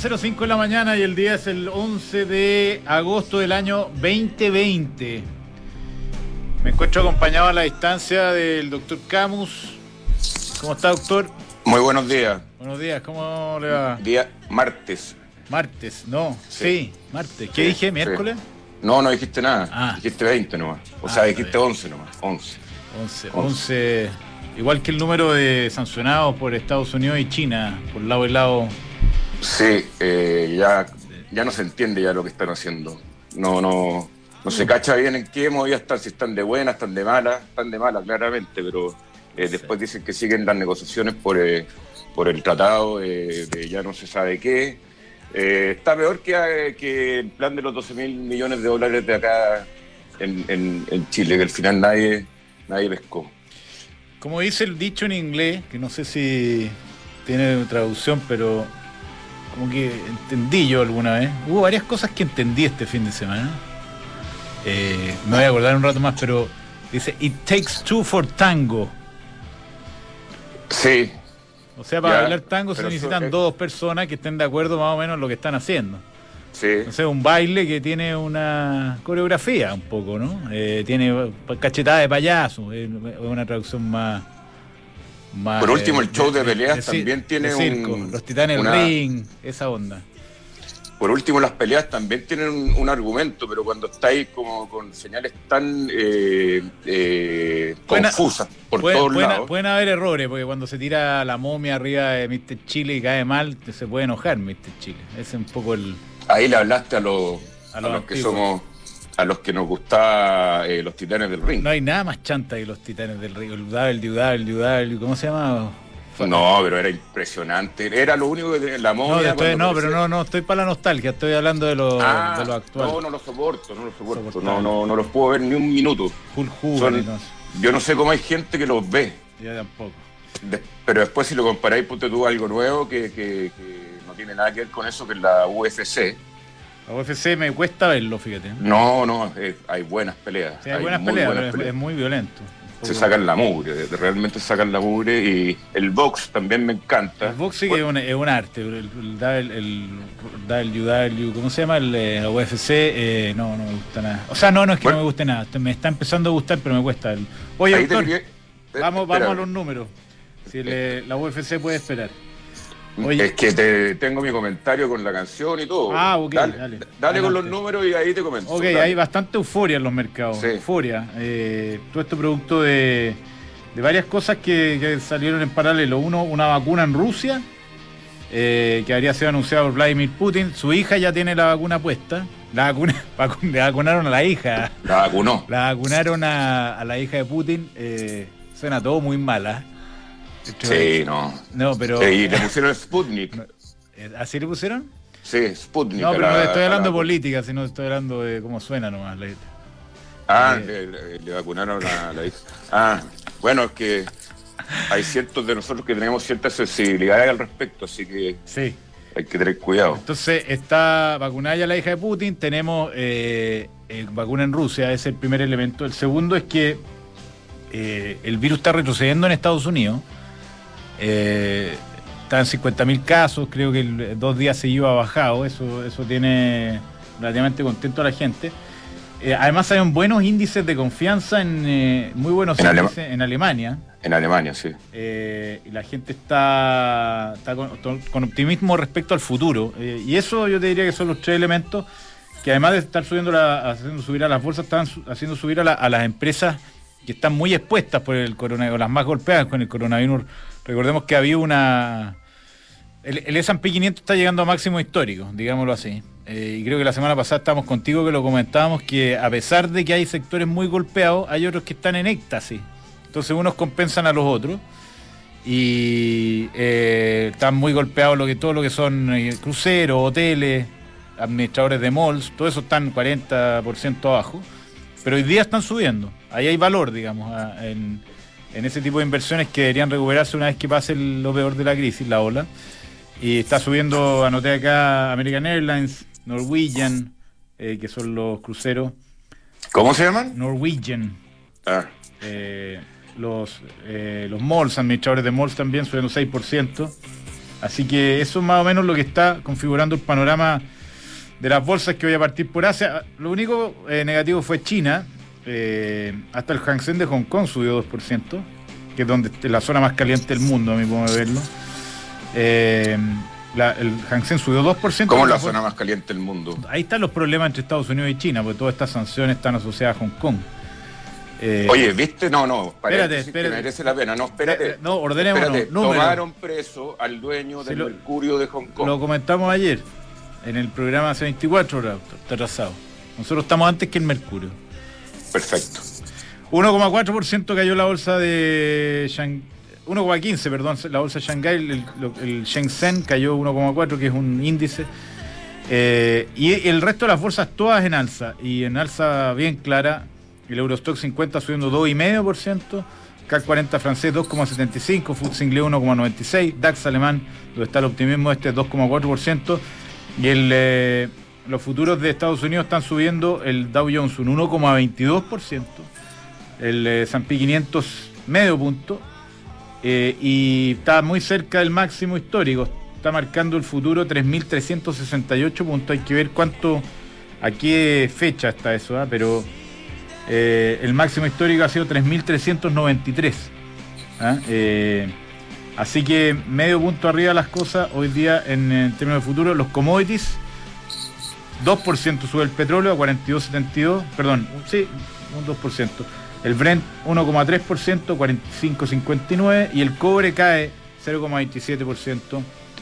8:05 de la mañana y el día es el 11 de agosto del año 2020. Me encuentro acompañado a la distancia del doctor Camus. ¿Cómo está, doctor? Muy buenos días. Buenos días, ¿cómo le va? Día martes. Martes, no, sí, martes. ¿Qué dije? ¿Miércoles? No dijiste nada. Ah. Dijiste 20 nomás. O sea, dijiste 11 nomás. 11. Igual que el número de sancionados por Estados Unidos y China, por lado y lado. Sí, ya no se entiende ya lo que están haciendo. No se cacha bien en qué movida están, si están de buenas, están de malas claramente, pero después dicen que siguen las negociaciones por el tratado de ya no se sabe qué. Está peor que el plan de los 12.000 millones de dólares de acá en Chile, que al final nadie pescó. Como dice el dicho en inglés, que no sé si tiene traducción, pero como que entendí yo alguna vez. Hubo varias cosas que entendí este fin de semana. Me voy a acordar un rato más, pero dice, it takes two for tango. Sí. O sea, para bailar tango se necesitan dos personas que estén de acuerdo más o menos en lo que están haciendo. Sí. O sea, un baile que tiene una coreografía un poco, ¿no? Tiene cachetada de payaso, es una traducción más por último, el show de peleas también tiene circo, los titanes del ring, esa onda. Por último, las peleas también tienen un argumento, pero cuando estáis como con señales tan confusas por todos lados. Pueden haber errores, porque cuando se tira la momia arriba de Mr. Chile y cae mal, se puede enojar Mr. Chile. Ese es un poco el... Ahí le hablaste a los que somos, a los que nos gusta los titanes del ring. No hay nada más chanta que los titanes del ring. El UW, ¿cómo se llama? No, pero era impresionante. Era lo único que tenía la momia. No, estoy para la nostalgia, estoy hablando de lo actual. No lo soporto. No los puedo ver ni un minuto. Full jugo. Yo no sé cómo hay gente que los ve. Yo tampoco. Pero después si lo comparáis, ponte tú algo nuevo que no tiene nada que ver con eso, que es la UFC. La UFC me cuesta verlo, fíjate. Hay buenas peleas. Sí, hay buenas peleas, pero es muy violento. Se sacan la mugre, realmente sacan la mugre. Y el box también me encanta. El box sí que es un arte. El WW, ¿cómo se llama? La UFC, no me gusta nada. O sea, no es que no me guste nada. Me está empezando a gustar, pero me cuesta. Oye, doctor, vamos a los números. Si la UFC puede esperar. Oye, es que tengo mi comentario con la canción y todo. Ok, dale con los números y ahí te comento. Ok, hay bastante euforia en los mercados. Sí. Euforia. Todo esto producto de varias cosas que salieron en paralelo. Uno, una vacuna en Rusia, que habría sido anunciada por Vladimir Putin. Su hija ya tiene la vacuna puesta. Le vacunaron a la hija. La vacunó. La vacunaron a la hija de Putin. Suena todo muy mala. Sí, no, pero... Sí, y le pusieron Sputnik. ¿Así le pusieron? Sí, Sputnik. No, pero no estoy hablando de política, sino estoy hablando de cómo suena nomás la le vacunaron a la hija. Bueno, es que hay ciertos de nosotros que tenemos cierta sensibilidad al respecto, así que sí, hay que tener cuidado. Entonces, está vacunada ya la hija de Putin, tenemos vacuna en Rusia, es el primer elemento. El segundo es que el virus está retrocediendo en Estados Unidos. Está en 50.000 casos, creo que en 2 días seguidos ha bajado, eso tiene relativamente contento a la gente. Además hay buenos índices de confianza muy buenos índices en Alemania. En Alemania, sí. Y la gente está con optimismo respecto al futuro. Y eso yo te diría que son los 3 elementos que además de estar haciendo subir a las bolsas, están haciendo subir a las empresas que están muy expuestas por el coronavirus, las más golpeadas con el coronavirus. Recordemos que había el S&P 500 está llegando a máximos históricos, digámoslo así. Y creo que la semana pasada estábamos contigo que lo comentábamos, que a pesar de que hay sectores muy golpeados, hay otros que están en éxtasis. Entonces unos compensan a los otros. Y están muy golpeados todo lo que son cruceros, hoteles, administradores de malls, todo eso están 40% abajo. Pero hoy día están subiendo. Ahí hay valor, digamos, en ese tipo de inversiones que deberían recuperarse una vez que pase lo peor de la crisis, la ola. Y está subiendo, anoté acá, American Airlines, Norwegian, que son los cruceros. ¿Cómo se llaman? Norwegian. Los malls, administradores de malls también subiendo 6%. Así que eso es más o menos lo que está configurando el panorama de las bolsas, que voy a partir por Asia. Lo único negativo fue China. Hasta el Hang Seng de Hong Kong subió 2%, que es donde la zona más caliente del mundo, a mí puedo verlo. El Hang Seng subió 2%. ¿Cómo es la zona más caliente del mundo? Ahí están los problemas entre Estados Unidos y China, porque todas estas sanciones están asociadas a Hong Kong. Oye, ¿viste? No, espérate. merece la pena. No, espérate. No, ordenémonos. Tomaron preso al dueño del Mercurio de Hong Kong. Lo comentamos ayer, en el programa hace 24 horas, está atrasado. Nosotros estamos antes que el Mercurio. Perfecto. 1,4% cayó la bolsa de 1,15, perdón, la bolsa de Shanghái, el Shenzhen cayó 1,4, que es un índice. Y el resto de las bolsas todas en alza, y en alza bien clara. El Eurostock 50 subiendo 2,5%, CAC 40 francés 2,75%, FTSE inglés 1,96%, DAX alemán, donde está el optimismo 2,4%, y los futuros de Estados Unidos están subiendo, el Dow Jones un 1,22%, el S&P 500 medio punto, y está muy cerca del máximo histórico, está marcando el futuro 3.368 puntos, hay que ver a qué fecha está eso, pero el máximo histórico ha sido 3.393, así que medio punto arriba las cosas hoy día en términos de futuro. Los commodities, 2% sube el petróleo a 42.72, perdón, sí, un 2%. El Brent 1,3%, 45.59, y el cobre cae 0,27%,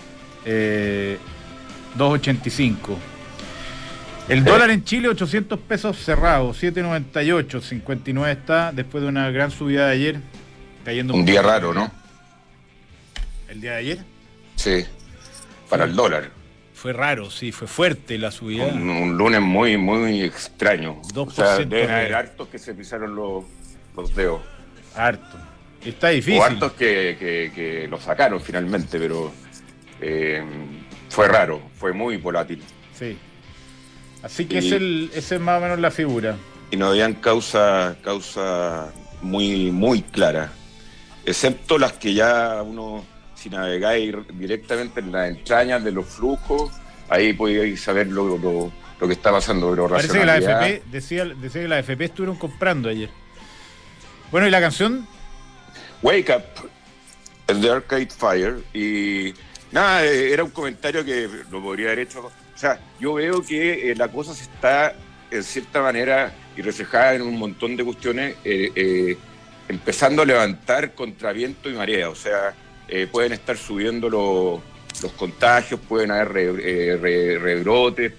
2,85. El dólar en Chile, 800 pesos cerrado, 7,98, 59 está, después de una gran subida de ayer, cayendo un día raro, ¿no? ¿El día de ayer? Sí, para el dólar. Fue raro, sí, fue fuerte la subida. Un lunes muy, muy extraño. 2%. O sea, deben haber hartos que se pisaron los dedos. Harto. Está difícil. O hartos que lo sacaron finalmente, pero fue raro, fue muy volátil. Sí. Así que esa es más o menos la figura. Y no habían causa muy, muy clara, excepto las que ya uno, si navegáis directamente en las entrañas de los flujos, ahí podéis saber lo que está pasando. Pero parece que la AFP, decía que la AFP estuvieron comprando ayer. Bueno, ¿y la canción? Wake Up, The Arcade Fire. Y nada, era un comentario que lo podría haber hecho. O sea, yo veo que la cosa se está, en cierta manera, y reflejada en un montón de cuestiones, empezando a levantar contra viento y marea. O sea, pueden estar subiendo los contagios, pueden haber rebrotes,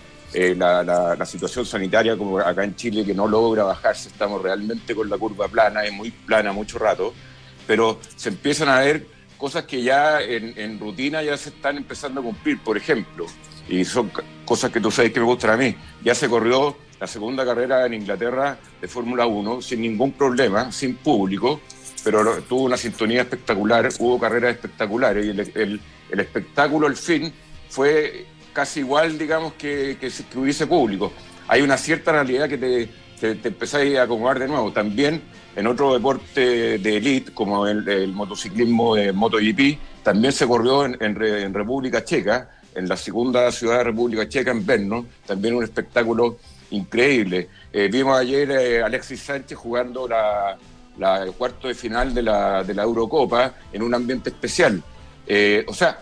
la situación sanitaria, como acá en Chile, que no logra bajarse, estamos realmente con la curva plana, es muy plana mucho rato, pero se empiezan a ver cosas que ya en rutina ya se están empezando a cumplir. Por ejemplo, y son cosas que tú sabes que me gustan a mí, ya se corrió la segunda carrera en Inglaterra de Fórmula 1 sin ningún problema, sin público, pero tuvo una sintonía espectacular, hubo carreras espectaculares, y el espectáculo al fin fue casi igual, digamos, que hubiese público. Hay una cierta realidad que te empezáis a acomodar de nuevo. También en otro deporte de elite, como el motociclismo de MotoGP, también se corrió en República Checa, en la segunda ciudad de República Checa, en Brno, también un espectáculo increíble. Vimos ayer Alexis Sánchez jugando el cuarto de final de la Eurocopa en un ambiente especial. O sea,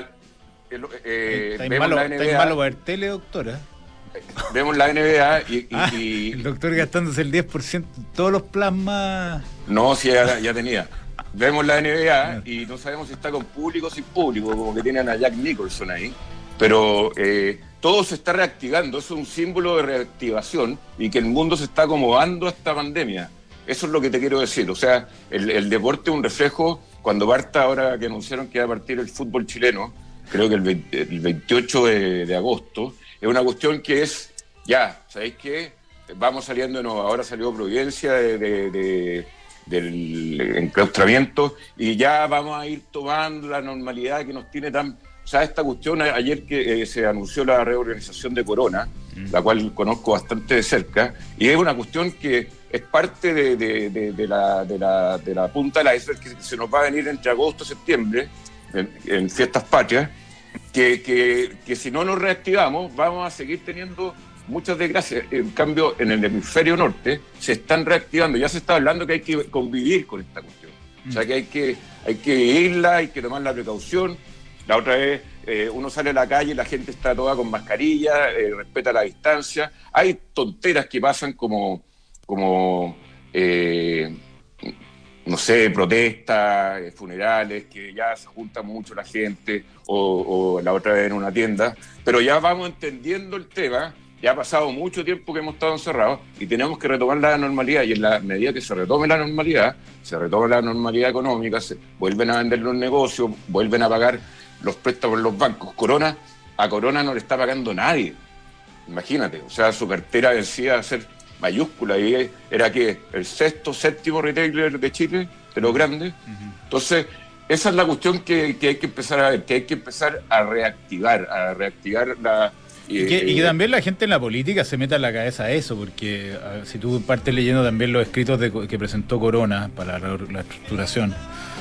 vemos la NBA. ¿Está malo ver tele, doctora? Vemos la NBA y el doctor gastándose el 10% todos los plasmas. No, sí, ya tenía. Vemos la NBA y no sabemos si está con público o sin público, como que tienen a Jack Nicholson ahí. Pero todo se está reactivando, eso es un símbolo de reactivación y que el mundo se está acomodando a esta pandemia. Eso es lo que te quiero decir. O sea, el deporte es un reflejo. Cuando parta, ahora que anunciaron que va a partir el fútbol chileno, creo que el 28 de agosto, es una cuestión que es, ya, ¿sabéis qué? Vamos saliendo de nuevo. Ahora salió Providencia del enclaustramiento y ya vamos a ir tomando la normalidad que nos tiene tan... O sea, esta cuestión, ayer que se anunció la reorganización de Corona, la cual conozco bastante de cerca, y es una cuestión que es parte de la punta del iceberg que se nos va a venir entre agosto y septiembre, en fiestas patrias, que si no nos reactivamos vamos a seguir teniendo muchas desgracias. En cambio, en el hemisferio norte se están reactivando, ya se está hablando que hay que convivir con esta cuestión. O sea, que hay que vivirla, hay que tomar la precaución. La otra vez uno sale a la calle y la gente está toda con mascarilla, respeta la distancia. Hay tonteras que pasan como no sé, protestas, funerales, que ya se junta mucho la gente, o la otra vez en una tienda, pero ya vamos entendiendo el tema. Ya ha pasado mucho tiempo que hemos estado encerrados y tenemos que retomar la normalidad, y en la medida que se retome la normalidad económica, se vuelven a vender los negocios, vuelven a pagar los préstamos en los bancos. A Corona no le está pagando nadie, imagínate, o sea, su cartera decía ser mayúscula, y era que el séptimo retailer de Chile, de los grandes. Entonces, esa es la cuestión que hay que empezar a ver, que hay que empezar a reactivar la... Y que también la gente en la política se meta en la cabeza a eso, porque si tú partes leyendo también los escritos que presentó Corona para la estructuración,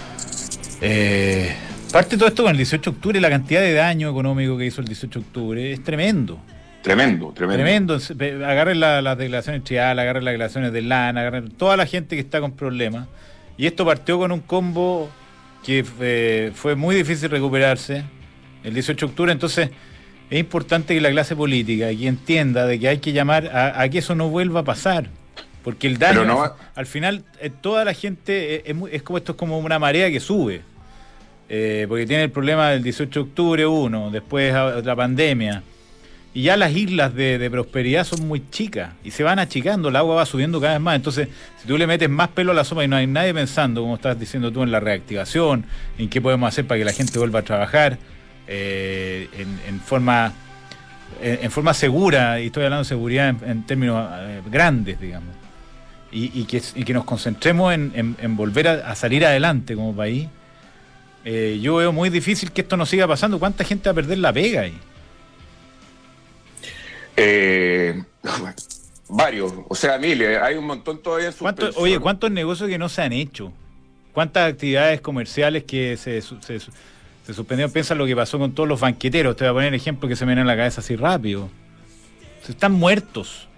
parte todo esto con el 18 de octubre, la cantidad de daño económico que hizo el 18 de octubre es tremendo. Tremendo. Agarren las declaraciones trial, agarren las declaraciones de LAN, agarren toda la gente que está con problemas. Y esto partió con un combo que fue muy difícil recuperarse el 18 de octubre. Entonces es importante que la clase política aquí entienda de que hay que llamar a que eso no vuelva a pasar, porque el daño al final toda la gente es como, esto es como una marea que sube, porque tiene el problema del 18 de octubre uno, después la pandemia, y ya las islas de prosperidad son muy chicas y se van achicando, el agua va subiendo cada vez más. Entonces, si tú le metes más pelo a la sopa y no hay nadie pensando, como estás diciendo tú, en la reactivación, en qué podemos hacer para que la gente vuelva a trabajar en forma segura, y estoy hablando de seguridad en términos grandes, digamos, y que nos concentremos en volver a salir adelante como país, yo veo muy difícil que esto no siga pasando. ¿Cuánta gente va a perder la pega ahí? Varios, o sea, miles, hay un montón todavía en suspensión. Oye, ¿cuántos negocios que no se han hecho? ¿Cuántas actividades comerciales que se suspendieron? Piensa lo que pasó con todos los banqueteros. Te voy a poner ejemplo que se me viene en la cabeza así rápido. Están muertos.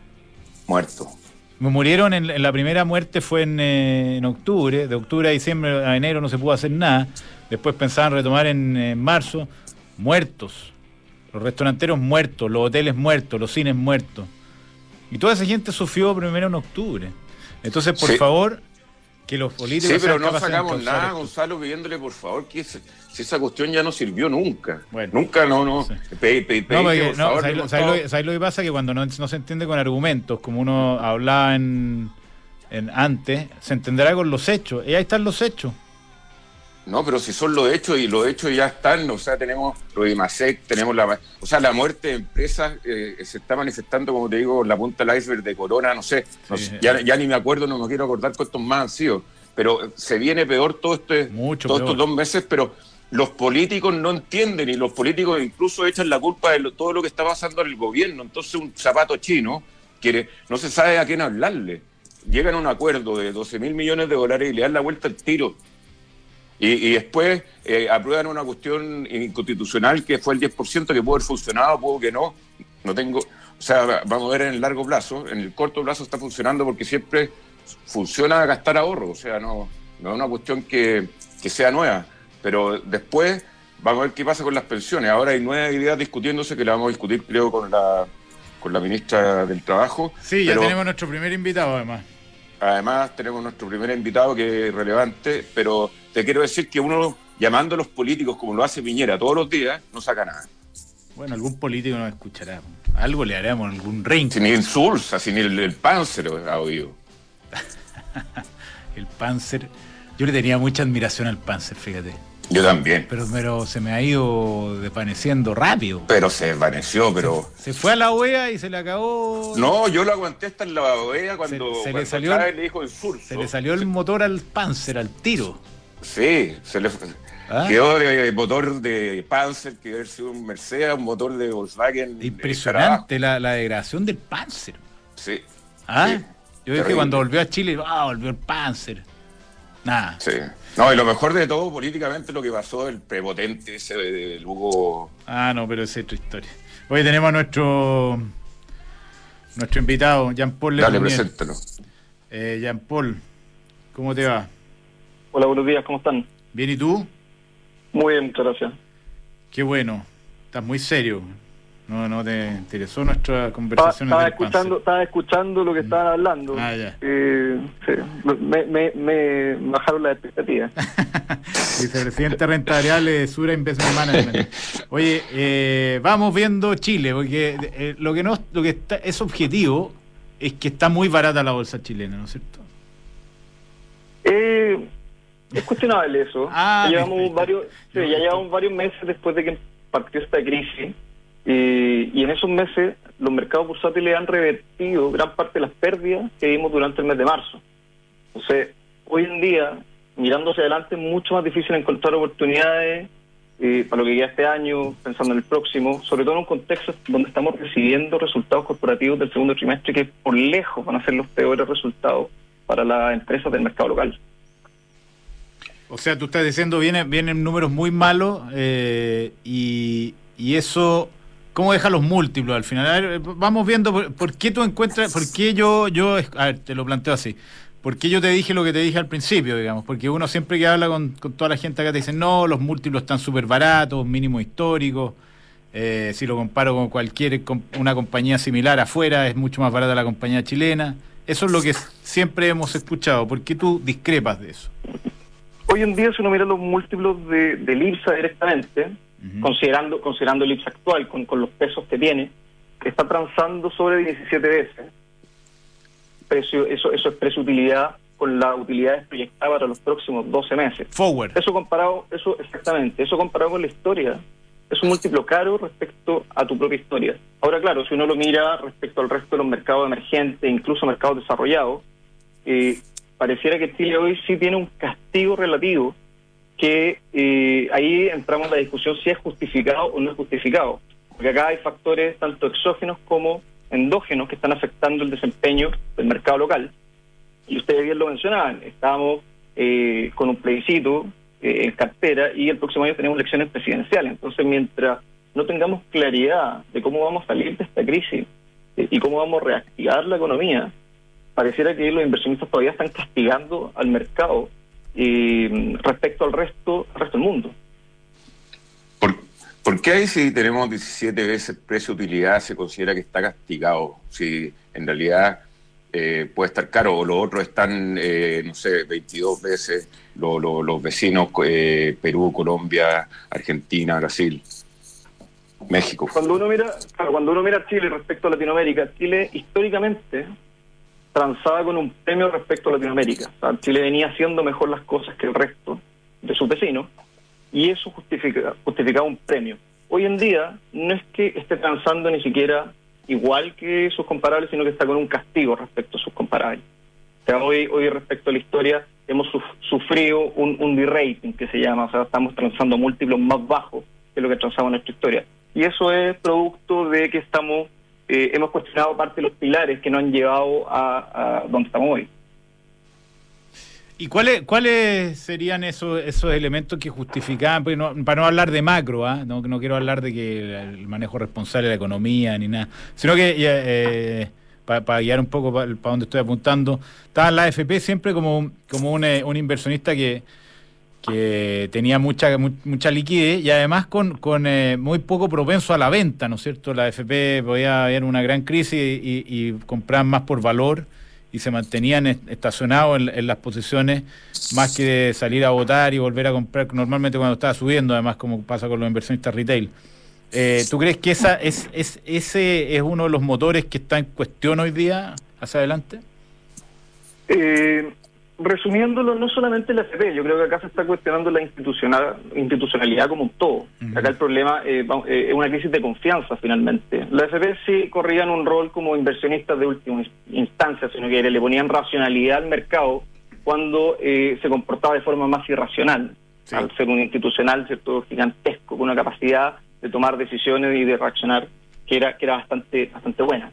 Me murieron en la primera muerte fue en octubre. De octubre a diciembre a enero no se pudo hacer nada. Después pensaban retomar en marzo. Muertos. Los restauranteros muertos, los hoteles muertos, los cines muertos. Y toda esa gente sufrió primero en octubre. Entonces, por favor, que los políticos... Sí, pero no sacamos nada, Gonzalo, pidiéndole, por favor, que si esa cuestión ya no sirvió nunca. Bueno, nunca, no. Sí. ¿Sabes lo que pasa? Que cuando no se entiende con argumentos, como uno hablaba en antes, se entenderá con los hechos. Y ahí están los hechos. No, pero si son los hechos, y los hechos ya están, o sea, tenemos lo de IMASEC, tenemos la muerte de empresas, se está manifestando, como te digo, la punta del iceberg de Corona, no sé, ya ni me acuerdo, no me quiero acordar cuántos más han sido, pero se viene peor todos estos 2 meses, pero los políticos no entienden, y los políticos incluso echan la culpa de todo lo que está pasando en el gobierno. Entonces, un zapato chino que no se sabe a quién hablarle, llegan a un acuerdo de $12.000 millones y le dan la vuelta al tiro. Y después aprueban una cuestión inconstitucional que fue el 10%, que pudo haber funcionado, pudo que no tengo, o sea, vamos a ver en el largo plazo. En el corto plazo está funcionando porque siempre funciona gastar ahorro, o sea, no es una cuestión que sea nueva, pero después vamos a ver qué pasa con las pensiones. Ahora hay nuevas ideas discutiéndose, que la vamos a discutir, creo, con la ministra del Trabajo. Sí, ya tenemos nuestro primer invitado, además. Además, tenemos nuestro primer invitado, que es relevante, pero te quiero decir que uno, llamando a los políticos como lo hace Piñera todos los días, no saca nada. Bueno, algún político nos escuchará. Algo le haremos, algún ranking. Sin el Sulsa, sin el Panzer ha oído. El Panzer. Yo le tenía mucha admiración al Panzer, fíjate. Yo también. Pero se me ha ido desvaneciendo rápido. Pero se desvaneció, Se fue a la OEA y se le acabó... No, yo lo aguanté hasta en la OEA cuando Chávez le dijo el Sulso. Se le salió el motor al Panzer, al tiro. Sí, quedó de motor de Panzer, que debe ser un Mercedes, un motor de Volkswagen. Impresionante la degradación del Panzer. Sí. ¿Ah? Sí, yo dije, cuando volvió a Chile, volvió el Panzer. Nada. Sí. No, y lo mejor de todo políticamente lo que pasó, el prepotente ese del Hugo. Ah, no, pero esa es otra historia. Hoy tenemos a nuestro invitado, Jean-Paul Dale, Lemonnier. preséntalo. Jean-Paul, ¿cómo te va? Hola, buenos días, ¿cómo están? ¿Bien y tú? Muy bien, muchas gracias. Qué bueno, estás muy serio. No te interesó nuestra conversación. Estaba escuchando lo que estaban hablando. Ah, ya. Sí, me bajaron las expectativas. Vicepresidente Renta Variable, Sura Investment Management. Oye, vamos viendo Chile, porque lo que es objetivo es que está muy barata la bolsa chilena, ¿no es cierto? Es cuestionable eso. Ah, ya llevamos varios meses después de que partió esta crisis. Y en esos meses los mercados bursátiles han revertido gran parte de las pérdidas que vimos durante el mes de marzo. Entonces, hoy en día, mirando hacia adelante, es mucho más difícil encontrar oportunidades para lo que queda este año, pensando en el próximo, sobre todo en un contexto donde estamos recibiendo resultados corporativos del segundo trimestre que por lejos van a ser los peores resultados para las empresas del mercado local. O sea, tú estás diciendo vienen números muy malos y eso, ¿cómo deja los múltiplos al final? A ver, vamos viendo por qué tú encuentras, por qué a ver, te lo planteo así. ¿Por qué yo te dije lo que te dije al principio, digamos? Porque uno siempre que habla con toda la gente acá te dice, no, los múltiplos están súper baratos, mínimos históricos. Si lo comparo con una compañía similar afuera, es mucho más barata la compañía chilena. Eso es lo que siempre hemos escuchado. ¿Por qué tú discrepas de eso? Hoy en día, si uno mira los múltiplos del IPSA directamente, considerando el IPSA actual con los pesos que tiene, está transando sobre 17 veces. Eso es precio-utilidad con las utilidades proyectadas para los próximos 12 meses. Forward. Eso comparado con la historia, es un múltiplo caro respecto a tu propia historia. Ahora, claro, si uno lo mira respecto al resto de los mercados emergentes, incluso mercados desarrollados, pareciera que Chile hoy sí tiene un castigo relativo que ahí entramos en la discusión si es justificado o no es justificado. Porque acá hay factores tanto exógenos como endógenos que están afectando el desempeño del mercado local. Y ustedes bien lo mencionaban, estamos con un plebiscito en cartera y el próximo año tenemos elecciones presidenciales. Entonces, mientras no tengamos claridad de cómo vamos a salir de esta crisis y cómo vamos a reactivar la economía, pareciera que los inversionistas todavía están castigando al mercado respecto al resto del mundo. ¿Por qué ahí si tenemos 17 veces precio-utilidad se considera que está castigado? Si en realidad puede estar caro, o los otros están, 22 veces, los vecinos, Perú, Colombia, Argentina, Brasil, México. Cuando uno mira Chile respecto a Latinoamérica, Chile históricamente transaba con un premio respecto a Latinoamérica. O sea, Chile venía haciendo mejor las cosas que el resto de sus vecinos y eso justificaba un premio. Hoy en día no es que esté transando ni siquiera igual que sus comparables, sino que está con un castigo respecto a sus comparables. O sea, hoy respecto a la historia hemos sufrido un de-rating que se llama, o sea, estamos transando múltiplos más bajos que lo que transamos en nuestra historia. Y eso es producto de que hemos cuestionado parte de los pilares que nos han llevado a donde estamos hoy. ¿Y cuáles serían esos elementos que justificaban, para no hablar de macro, no quiero hablar de que el manejo responsable de la economía ni nada, sino que para guiar un poco para donde estoy apuntando, estaba la AFP siempre como un inversionista que tenía mucha liquidez y además con muy poco propenso a la venta, ¿no es cierto? La AFP podía haber una gran crisis y comprar más por valor y se mantenían estacionados en las posiciones más que salir a votar y volver a comprar normalmente cuando estaba subiendo, además como pasa con los inversionistas retail. ¿Tú crees que ese es uno de los motores que está en cuestión hoy día hacia adelante? Resumiéndolo, no solamente la AFP, yo creo que acá se está cuestionando la institucionalidad como un todo. Uh-huh. Acá el problema es una crisis de confianza finalmente. La AFP sí corrían un rol como inversionistas de última instancia, sino que le ponían racionalidad al mercado cuando se comportaba de forma más irracional, sí, al ser un institucional, cierto, gigantesco, con una capacidad de tomar decisiones y de reaccionar que era bastante buena.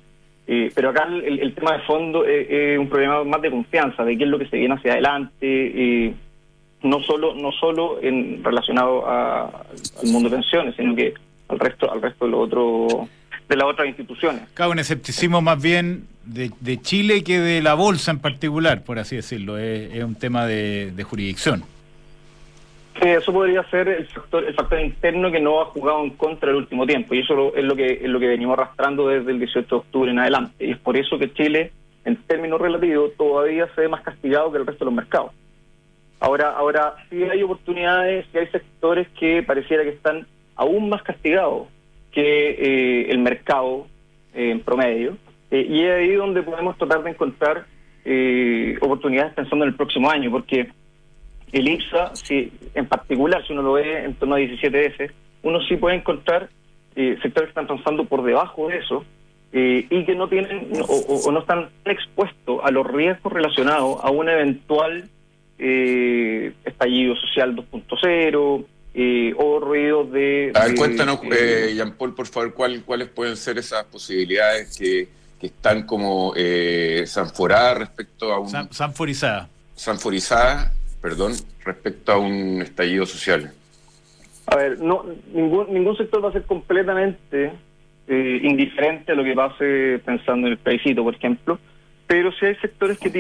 Pero acá el tema de fondo es un problema más de confianza, de qué es lo que se viene hacia adelante, no solo relacionado al mundo de pensiones, sino que al resto de los otros, de las otras instituciones. Claro, un escepticismo más bien de Chile que de la bolsa en particular, por así decirlo. Es un tema de jurisdicción. Eso podría ser el factor interno que no ha jugado en contra el último tiempo, y eso es lo que venimos arrastrando desde el 18 de octubre en adelante, y es por eso que Chile, en términos relativos, todavía se ve más castigado que el resto de los mercados. Ahora sí hay oportunidades, sí hay sectores que pareciera que están aún más castigados que el mercado en promedio, y es ahí donde podemos tratar de encontrar oportunidades pensando en el próximo año, porque el IPSA, en particular, si uno lo ve en torno a 17 veces, uno sí puede encontrar sectores que están transando por debajo de eso y que no tienen o no están expuestos a los riesgos relacionados a un eventual estallido social 2.0 o ruidos de... A ver, cuéntanos, Jean-Paul, por favor, cuáles pueden ser esas posibilidades que están como sanforadas respecto a un... Sanforizadas, respecto a un estallido social. A ver, ningún sector va a ser completamente indiferente a lo que pase pensando en el plebiscito, por ejemplo, pero sí hay sectores que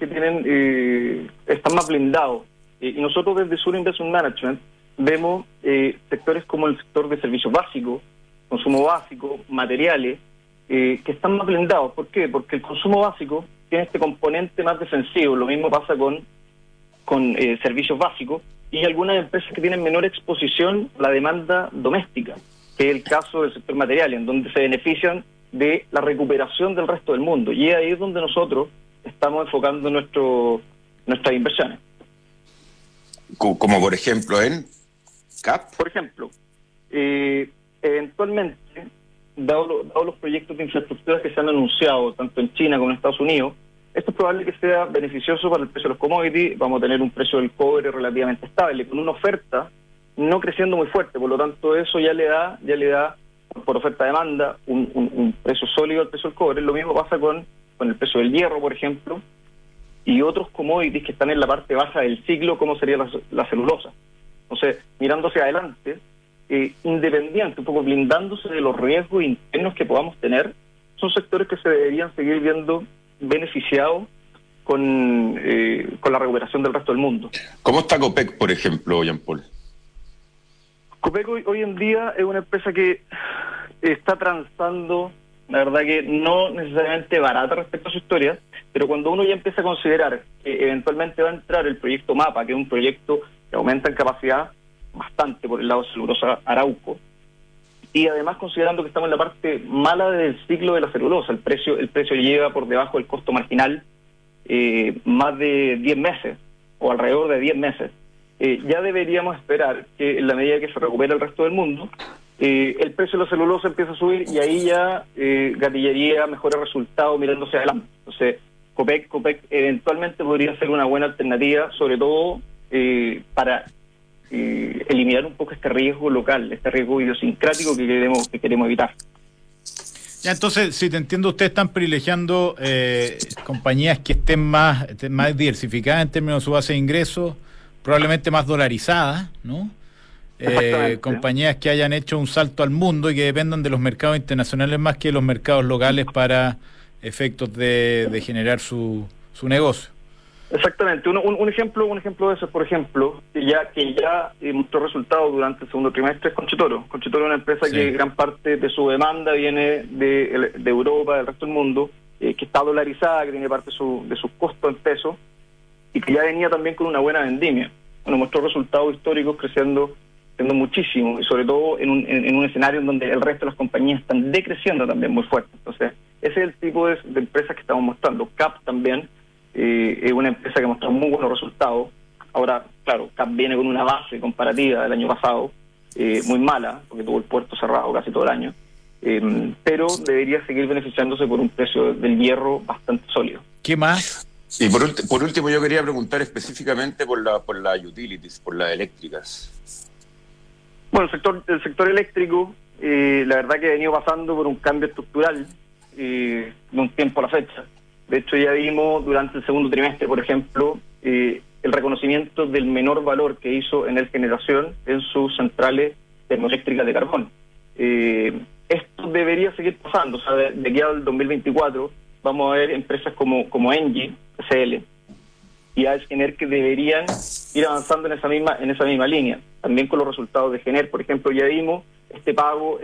están más blindados. Y nosotros desde Sur Investment Management vemos sectores como el sector de servicios básicos, consumo básico, materiales, que están más blindados. ¿Por qué? Porque el consumo básico tiene este componente más defensivo. Lo mismo pasa con servicios básicos y algunas empresas que tienen menor exposición a la demanda doméstica, que es el caso del sector material, en donde se benefician de la recuperación del resto del mundo. Y ahí es donde nosotros estamos enfocando nuestras inversiones. Como por ejemplo en CAP. Por ejemplo, eventualmente, dado los proyectos de infraestructuras que se han anunciado tanto en China como en Estados Unidos, esto es probable que sea beneficioso para el precio de los commodities. Vamos a tener un precio del cobre relativamente estable, con una oferta no creciendo muy fuerte. Por lo tanto, eso ya le da por oferta-demanda, un precio sólido al precio del cobre. Lo mismo pasa con el precio del hierro, por ejemplo, y otros commodities que están en la parte baja del ciclo, como sería la celulosa. Entonces, mirando hacia adelante, independiente, un poco blindándose de los riesgos internos que podamos tener, son sectores que se deberían seguir viendo beneficiados con la recuperación del resto del mundo. ¿Cómo está Copec, por ejemplo, Jean-Paul? Copec hoy en día es una empresa que está transando, la verdad que no necesariamente barata respecto a su historia, pero cuando uno ya empieza a considerar que eventualmente va a entrar el proyecto MAPA, que es un proyecto que aumenta en capacidad bastante por el lado de celulosa Arauco, y además considerando que estamos en la parte mala del ciclo de la celulosa, el precio llega por debajo del costo marginal más de 10 meses, o alrededor de 10 meses. Ya deberíamos esperar que en la medida que se recupera el resto del mundo, el precio de la celulosa empieza a subir y ahí ya gatillaría mejores resultados mirándose adelante. Entonces, Copec eventualmente podría ser una buena alternativa, sobre todo para eliminar un poco este riesgo local, este riesgo idiosincrático que queremos evitar. Ya, entonces, si te entiendo, ustedes están privilegiando compañías que estén más diversificadas en términos de su base de ingresos, probablemente más dolarizadas, ¿no? Compañías que hayan hecho un salto al mundo y que dependan de los mercados internacionales más que de los mercados locales para efectos de generar su negocio. Exactamente. Un ejemplo de eso, por ejemplo, que ya mostró resultados durante el segundo trimestre, es Conchitoro. Conchitoro es una empresa que gran parte de su demanda viene de Europa, del resto del mundo, que está dolarizada, que tiene parte de sus costos en pesos, y que ya venía también con una buena vendimia. Bueno, mostró resultados históricos creciendo muchísimo, y sobre todo en un escenario en donde el resto de las compañías están decreciendo también muy fuerte. Entonces, ese es el tipo de empresas que estamos mostrando. CAP también es una empresa que mostró muy buenos resultados. Ahora, claro, CAP viene con una base comparativa del año pasado muy mala, porque tuvo el puerto cerrado casi todo el año, pero debería seguir beneficiándose por un precio del hierro bastante sólido. ¿Qué más? Y por último, yo quería preguntar específicamente por las utilities, por las eléctricas. Bueno, el sector eléctrico, la verdad que ha venido pasando por un cambio estructural. de un tiempo a la fecha. De hecho, ya vimos durante el segundo trimestre, por ejemplo, el reconocimiento del menor valor que hizo Enel Generación en sus centrales termoeléctricas de carbón. Esto debería seguir pasando. O sea, de aquí al 2024 vamos a ver empresas como Engie, SL y AES Gener que deberían ir avanzando en esa misma línea. También con los resultados de Gener, por ejemplo, ya vimos este pago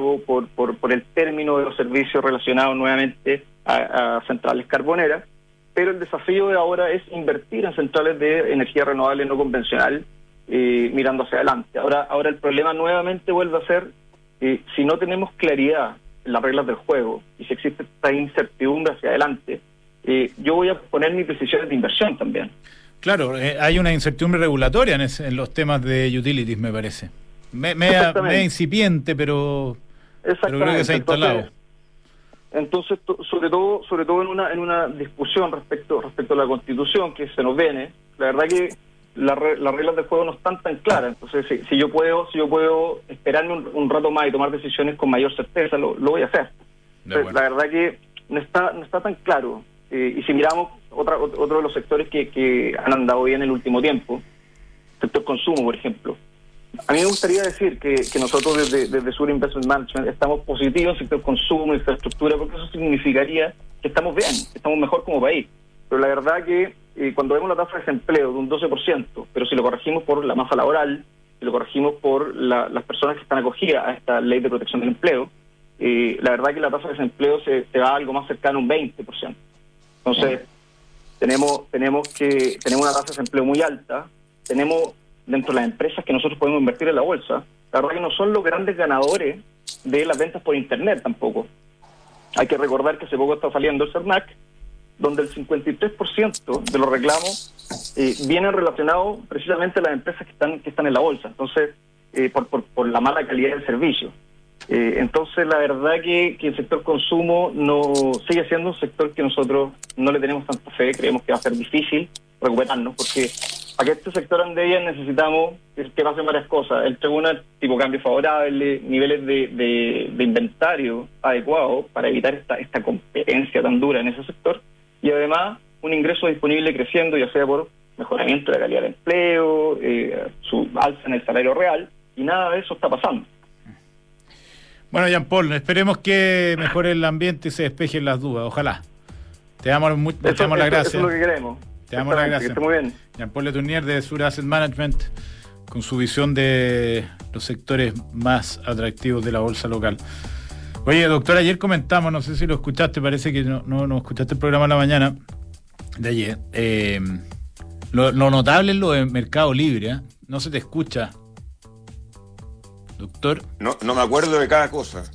por el término de los servicios relacionados nuevamente a centrales carboneras, pero el desafío de ahora es invertir en centrales de energía renovable no convencional, mirando hacia adelante. Ahora el problema nuevamente vuelve a ser, si no tenemos claridad en las reglas del juego y si existe esta incertidumbre hacia adelante, yo voy a poner mis decisiones de inversión también. Claro, hay una incertidumbre regulatoria en los temas de utilities, me parece. Media incipiente, pero creo que se ha instalado. Entonces, sobre todo en una discusión respecto a la Constitución que se nos viene, la verdad que las reglas del juego no están tan claras. Entonces, si yo puedo esperarme un rato más y tomar decisiones con mayor certeza, lo voy a hacer. Entonces, la verdad que no está tan claro. Y si miramos otro de los sectores que han andado bien en el último tiempo, sector consumo, por ejemplo. A mí me gustaría decir que nosotros desde Sura Investment Management estamos positivos en el sector consumo, infraestructura, porque eso significaría que estamos bien, que estamos mejor como país. Pero la verdad que cuando vemos la tasa de desempleo de un 12%, pero si lo corregimos por la masa laboral, si lo corregimos por las personas que están acogidas a esta ley de protección del empleo, la verdad que la tasa de desempleo se va a algo más cercano a un 20%. Entonces, tenemos una tasa de desempleo muy alta, tenemos dentro de las empresas que nosotros podemos invertir en la bolsa, la verdad que no son los grandes ganadores de las ventas por internet tampoco. Hay que recordar que hace poco está saliendo el CERNAC, donde el 53% de los reclamos vienen relacionados precisamente a las empresas que están en la bolsa, entonces por la mala calidad del servicio. Entonces la verdad que el sector consumo no sigue siendo un sector que nosotros no le tenemos tanta fe, creemos que va a ser difícil recuperarnos, porque para que este sector ande bien necesitamos que pasen varias cosas. El tribunal, tipo cambio favorable, niveles de inventario adecuados para evitar esta competencia tan dura en ese sector, y además un ingreso disponible creciendo, ya sea por mejoramiento de la calidad del empleo, su alza en el salario real, y nada de eso está pasando. Bueno, Jean Paul, esperemos que mejore el ambiente y se despejen las dudas, ojalá. Te damos las gracias. Eso es lo que queremos. Te damos las gracias. Que esté muy bien. Jean Paul Letournier de Sura Asset Management, con su visión de los sectores más atractivos de la bolsa local. Oye, doctor, ayer comentamos, no sé si lo escuchaste, parece que no escuchaste el programa de la mañana de ayer. Lo notable es lo de Mercado Libre, ¿eh? No se te escucha, doctor. No me acuerdo de cada cosa.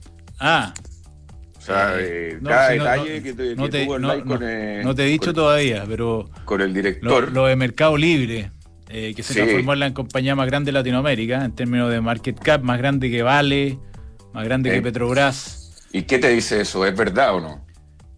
O sea, cada detalle que tuvo el like no te he dicho todavía, pero con el director. Lo de Mercado Libre, que se transformó en la compañía más grande de Latinoamérica, en términos de market cap, más grande que Vale, más grande que Petrobras. ¿Y qué te dice eso? ¿Es verdad o no?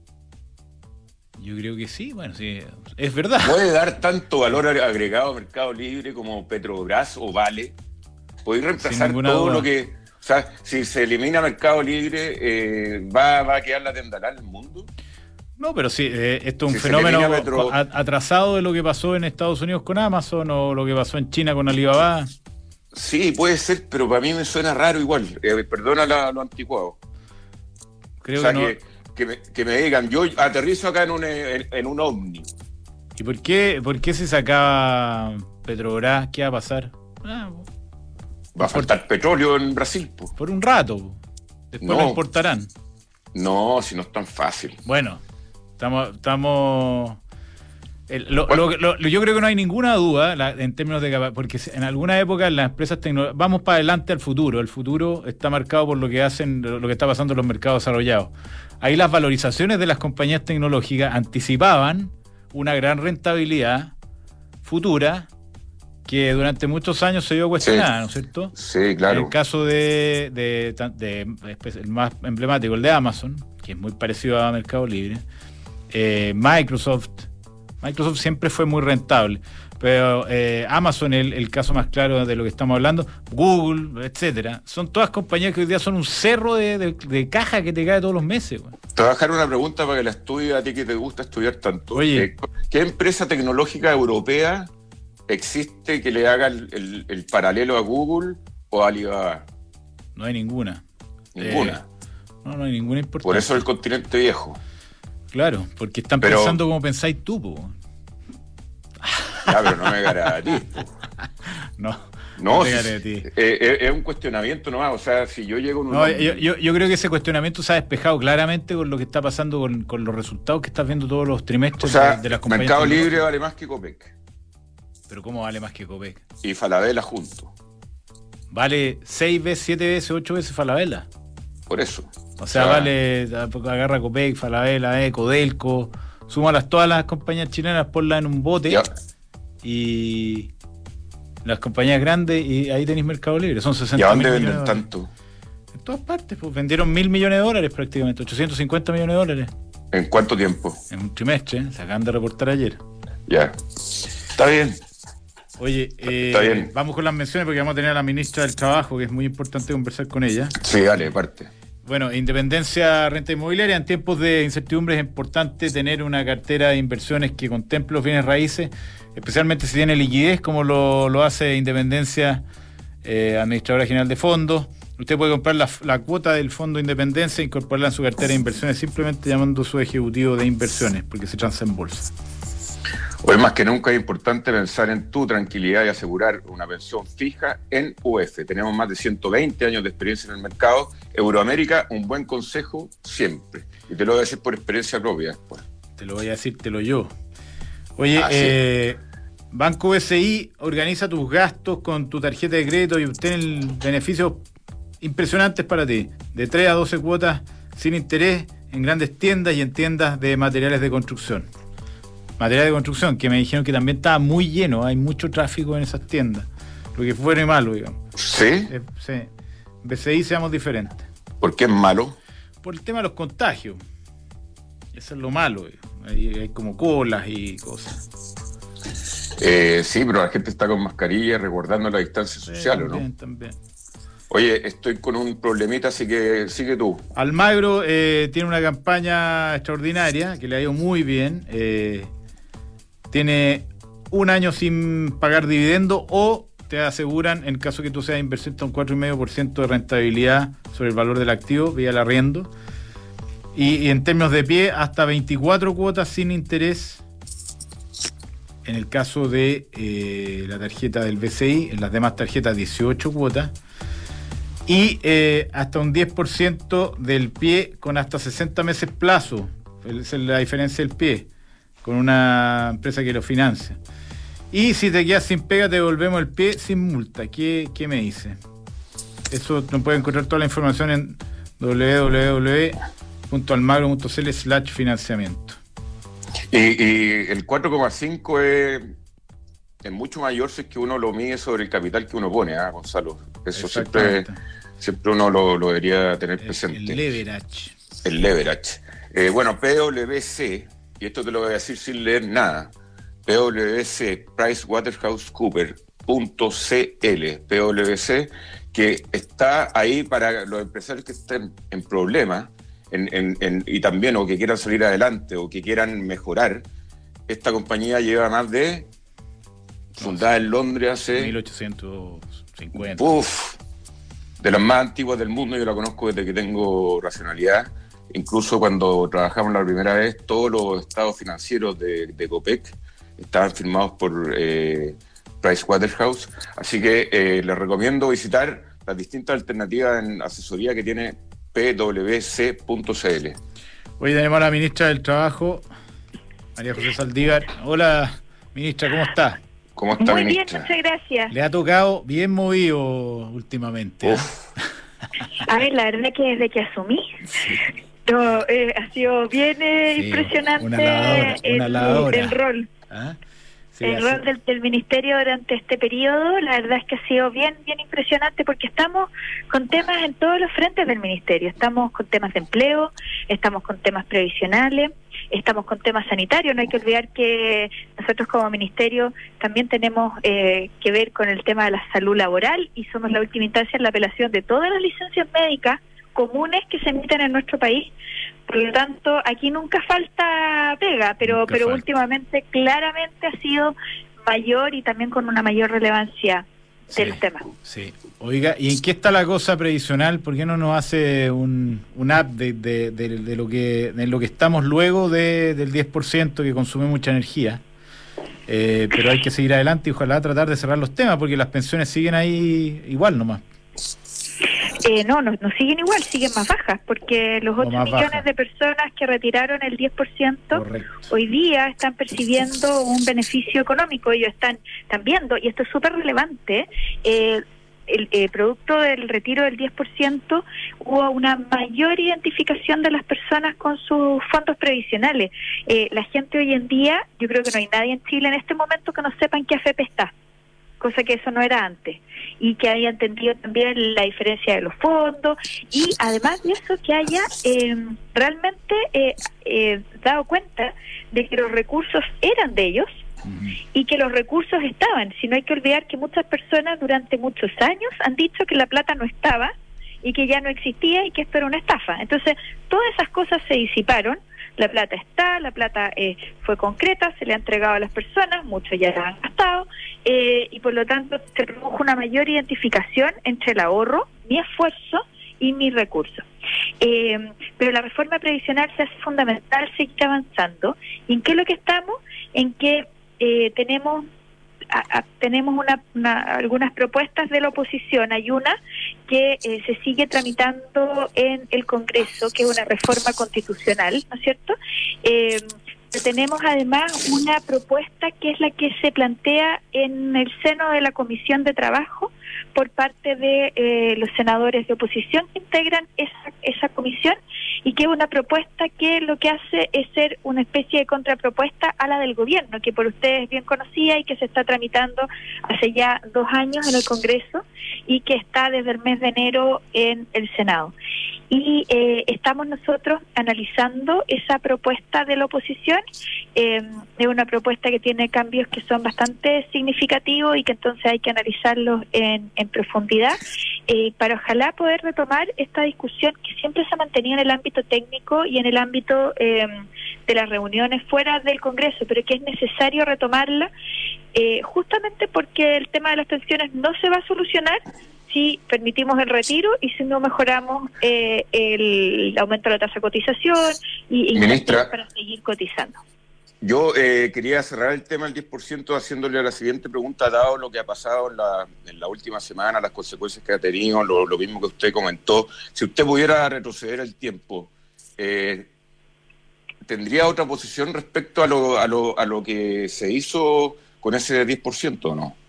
Yo creo que sí, bueno, sí, es verdad. ¿Puede dar tanto valor agregado a Mercado Libre como Petrobras o Vale? ¿Puede reemplazar todo duda. Lo que... O sea, si se elimina Mercado Libre, ¿va a quedar la tendalá en el mundo? No, pero sí, esto es un fenómeno atrasado de lo que pasó en Estados Unidos con Amazon o lo que pasó en China con Alibaba. Sí, puede ser, pero para mí me suena raro igual. Perdona lo anticuado. Creo que me digan, yo aterrizo acá en un ovni. ¿Y por qué se sacaba Petrobras? ¿Qué va a pasar? Va a faltar petróleo en Brasil, pues. Por un rato. Después lo importarán. No, si no es tan fácil. Bueno, estamos yo creo que no hay ninguna duda en términos de porque en alguna época las empresas tecnológicas, vamos para adelante al futuro. El futuro está marcado por lo que está pasando en los mercados desarrollados. Ahí las valorizaciones de las compañías tecnológicas anticipaban una gran rentabilidad futura que durante muchos años se vio cuestionada, ¿no es cierto? Sí, claro. En el caso el más emblemático, el de Amazon, que es muy parecido a Mercado Libre, Microsoft siempre fue muy rentable. pero Amazon es el caso más claro de lo que estamos hablando, Google, etcétera, son todas compañías que hoy día son un cerro de caja que te cae todos los meses, güey. Te voy a dejar una pregunta para que la estudies a ti que te gusta estudiar tanto. Oye, ¿qué empresa tecnológica europea existe que le haga el paralelo a Google o a Alibaba? No hay ninguna. Ninguna. No hay ninguna importante. Por eso el continente viejo. Claro, porque están pensando como pensáis tú, po. Ya, pero no me garantís. No, es un cuestionamiento nomás. O sea, si yo llego en un... yo creo que ese cuestionamiento se ha despejado claramente con lo que está pasando con los resultados que estás viendo todos los trimestres, o sea, de las compañías. Mercado Libre vale más que Copec. ¿Pero cómo vale más que Copec? Y Falabella junto. Vale 6 veces, 7 veces, 8 veces Falabella. Por eso. O sea, vale, agarra Copec, Falabella, Codelco, súmalas todas las compañías chilenas, ponlas en un bote. Ya. Y las compañías grandes, y ahí tenéis Mercado Libre, son 60 millones. ¿Y a dónde venden tanto? En todas partes, pues vendieron $1.000 millones prácticamente, 850 millones de dólares. ¿En cuánto tiempo? En un trimestre, se acaban de reportar ayer. Ya. Está bien. Oye, Está bien. Vamos con las menciones porque vamos a tener a la ministra del Trabajo, que es muy importante conversar con ella. Sí, dale, parte. Bueno, independencia, renta inmobiliaria. En tiempos de incertidumbre es importante tener una cartera de inversiones que contemple los bienes raíces, especialmente si tiene liquidez, como lo hace Independencia, Administradora General de Fondos. Usted puede comprar la cuota del Fondo Independencia e incorporarla en su cartera de inversiones simplemente llamando a su ejecutivo de inversiones, porque se transa en bolsa. Hoy más que nunca es importante pensar en tu tranquilidad y asegurar una pensión fija en UF. Tenemos más de 120 años de experiencia en el mercado. Euroamérica, un buen consejo siempre. Y te lo voy a decir por experiencia propia después. Te lo voy a decírtelo yo. Oye, Banco BCI organiza tus gastos con tu tarjeta de crédito y obtén beneficios impresionantes para ti. De 3 a 12 cuotas sin interés en grandes tiendas y en tiendas de materiales de construcción. Material de construcción, que me dijeron que también estaba muy lleno, hay mucho tráfico en esas tiendas, lo que es bueno y malo, digamos. ¿Sí? Sí. BCI seamos diferentes. ¿Por qué es malo? Por el tema de los contagios. Eso es lo malo, hay como colas y cosas. Sí, pero la gente está con mascarilla, recordando la distancia social, ¿o no? También. Oye, estoy con un problemita, así que sigue tú. Almagro tiene una campaña extraordinaria, que le ha ido muy bien. Tiene un año sin pagar dividendo o te aseguran, en caso que tú seas inversionista, un 4,5% de rentabilidad sobre el valor del activo vía el arriendo. Y en términos de pie, hasta 24 cuotas sin interés en el caso de la tarjeta del BCI, en las demás tarjetas 18 cuotas. Y hasta un 10% del pie con hasta 60 meses plazo. Esa es la diferencia del pie, con una empresa que lo financia. Y si te quedas sin pega, te devolvemos el pie sin multa. ¿Qué me dice? Eso no puede encontrar toda la información en www.almagro.cl/financiamiento. Y el 4,5 es mucho mayor si es que uno lo mide sobre el capital que uno pone, Gonzalo. Eso siempre uno lo debería tener presente. El leverage. El leverage. Bueno, PwC, y esto te lo voy a decir sin leer nada, PwC, PricewaterhouseCoopers.cl, PwC, que está ahí para los empresarios que estén en problemas y también o que quieran salir adelante o que quieran mejorar. Esta compañía lleva más de... fundada en Londres hace... 1850. De las más antiguas del mundo. Yo la conozco desde que tengo racionalidad. Incluso cuando trabajamos la primera vez, todos los estados financieros de Copec estaban firmados por Pricewaterhouse. Así que les recomiendo visitar las distintas alternativas en asesoría que tiene pwc.cl. Hoy tenemos a la ministra del Trabajo, María José Saldívar. Hola, ministra, ¿cómo está? ¿Cómo está, muy ministra? Bien, muchas gracias. Le ha tocado bien movido últimamente. A ver, la verdad que desde que asumí, ha sido bien impresionante el rol. Sí, el rol del ministerio durante este periodo. La verdad es que ha sido bien impresionante porque estamos con temas en todos los frentes del ministerio. Estamos con temas de empleo, estamos con temas previsionales, estamos con temas sanitarios. No hay que olvidar que nosotros como ministerio también tenemos que ver con el tema de la salud laboral y somos la última instancia en la apelación de todas las licencias médicas comunes que se emiten en nuestro país. Por lo tanto, aquí nunca falta pega, pero últimamente claramente ha sido mayor y también con una mayor relevancia del tema. Sí. Oiga, ¿y en qué está la cosa previsional? ¿Por qué no nos hace un update de lo que estamos luego del 10% que consume mucha energía? Pero hay que seguir adelante y ojalá tratar de cerrar los temas, porque las pensiones siguen ahí igual nomás. No siguen igual, siguen más bajas, porque los 8 millones de personas que retiraron el 10%, correcto, hoy día están percibiendo un beneficio económico. Ellos están viendo, y esto es súper relevante, el producto del retiro del 10%, hubo una mayor identificación de las personas con sus fondos previsionales. La gente hoy en día, yo creo que no hay nadie en Chile en este momento que no sepa en qué AFP está, cosa que eso no era antes, y que haya entendido también la diferencia de los fondos, y además de eso que haya realmente dado cuenta de que los recursos eran de ellos y que los recursos estaban. Si no, hay que olvidar que muchas personas durante muchos años han dicho que la plata no estaba y que ya no existía y que esto era una estafa. Entonces, todas esas cosas se disiparon. La plata está, la plata fue concreta, se le ha entregado a las personas, muchos ya la han gastado, y por lo tanto se produjo una mayor identificación entre el ahorro, mi esfuerzo y mis recursos. Pero la reforma previsional se hace fundamental seguir avanzando. ¿Y en qué es lo que estamos? En que tenemos algunas propuestas de la oposición. Hay una que se sigue tramitando en el Congreso, que es una reforma constitucional, ¿no es cierto? Tenemos además una propuesta que es la que se plantea en el seno de la Comisión de Trabajo por parte de los senadores de oposición que integran esa comisión, y que es una propuesta que lo que hace es ser una especie de contrapropuesta a la del gobierno, que por ustedes es bien conocida y que se está tramitando hace ya 2 años en el Congreso y que está desde el mes de enero en el Senado. Y estamos nosotros analizando esa propuesta de la oposición. Es una propuesta que tiene cambios que son bastante significativos y que entonces hay que analizarlos en profundidad para ojalá poder retomar esta discusión que siempre se ha mantenido en el ámbito técnico y en el ámbito de las reuniones fuera del Congreso, pero que es necesario retomarla justamente porque el tema de las pensiones no se va a solucionar si permitimos el retiro y si no mejoramos el aumento de la tasa de cotización y Ministra, para seguir cotizando. Yo quería cerrar el tema del 10% haciéndole la siguiente pregunta, dado lo que ha pasado en la última semana, las consecuencias que ha tenido, lo mismo que usted comentó. Si usted pudiera retroceder el tiempo, ¿tendría otra posición respecto a lo que se hizo con ese 10% o no?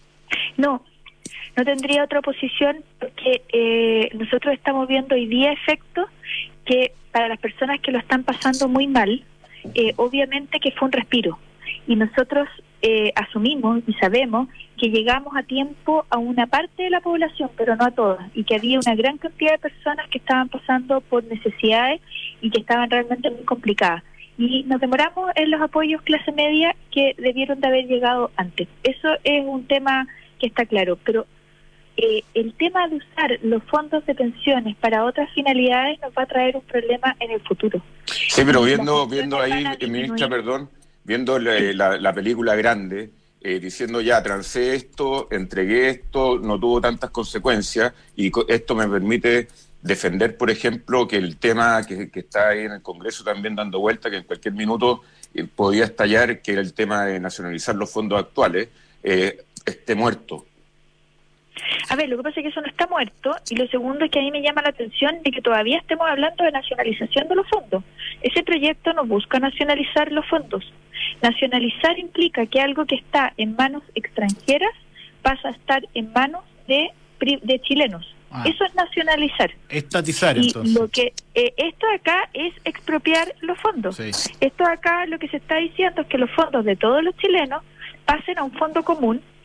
No tendría otra posición porque nosotros estamos viendo hoy día efectos que para las personas que lo están pasando muy mal, obviamente que fue un respiro. Y nosotros asumimos y sabemos que llegamos a tiempo a una parte de la población, pero no a todas, y que había una gran cantidad de personas que estaban pasando por necesidades y que estaban realmente muy complicadas. Y nos demoramos en los apoyos clase media que debieron de haber llegado antes. Eso es un tema que está claro, pero el tema de usar los fondos de pensiones para otras finalidades nos va a traer un problema en el futuro. Sí, pero viendo ahí, ministra, viendo la película grande, diciendo ya, trancé esto, entregué esto, no tuvo tantas consecuencias, y esto me permite defender, por ejemplo, que el tema que está ahí en el Congreso también dando vuelta, que en cualquier minuto podía estallar, que era el tema de nacionalizar los fondos actuales, esté muerto. A ver, lo que pasa es que eso no está muerto, y lo segundo es que a mí me llama la atención de que todavía estemos hablando de nacionalización de los fondos. Ese proyecto no busca nacionalizar los fondos. Nacionalizar implica que algo que está en manos extranjeras pasa a estar en manos de chilenos. Eso es nacionalizar. Estatizar, y entonces. Lo que esto acá es expropiar los fondos. Sí. Esto acá lo que se está diciendo es que los fondos de todos los chilenos pasen a un fondo común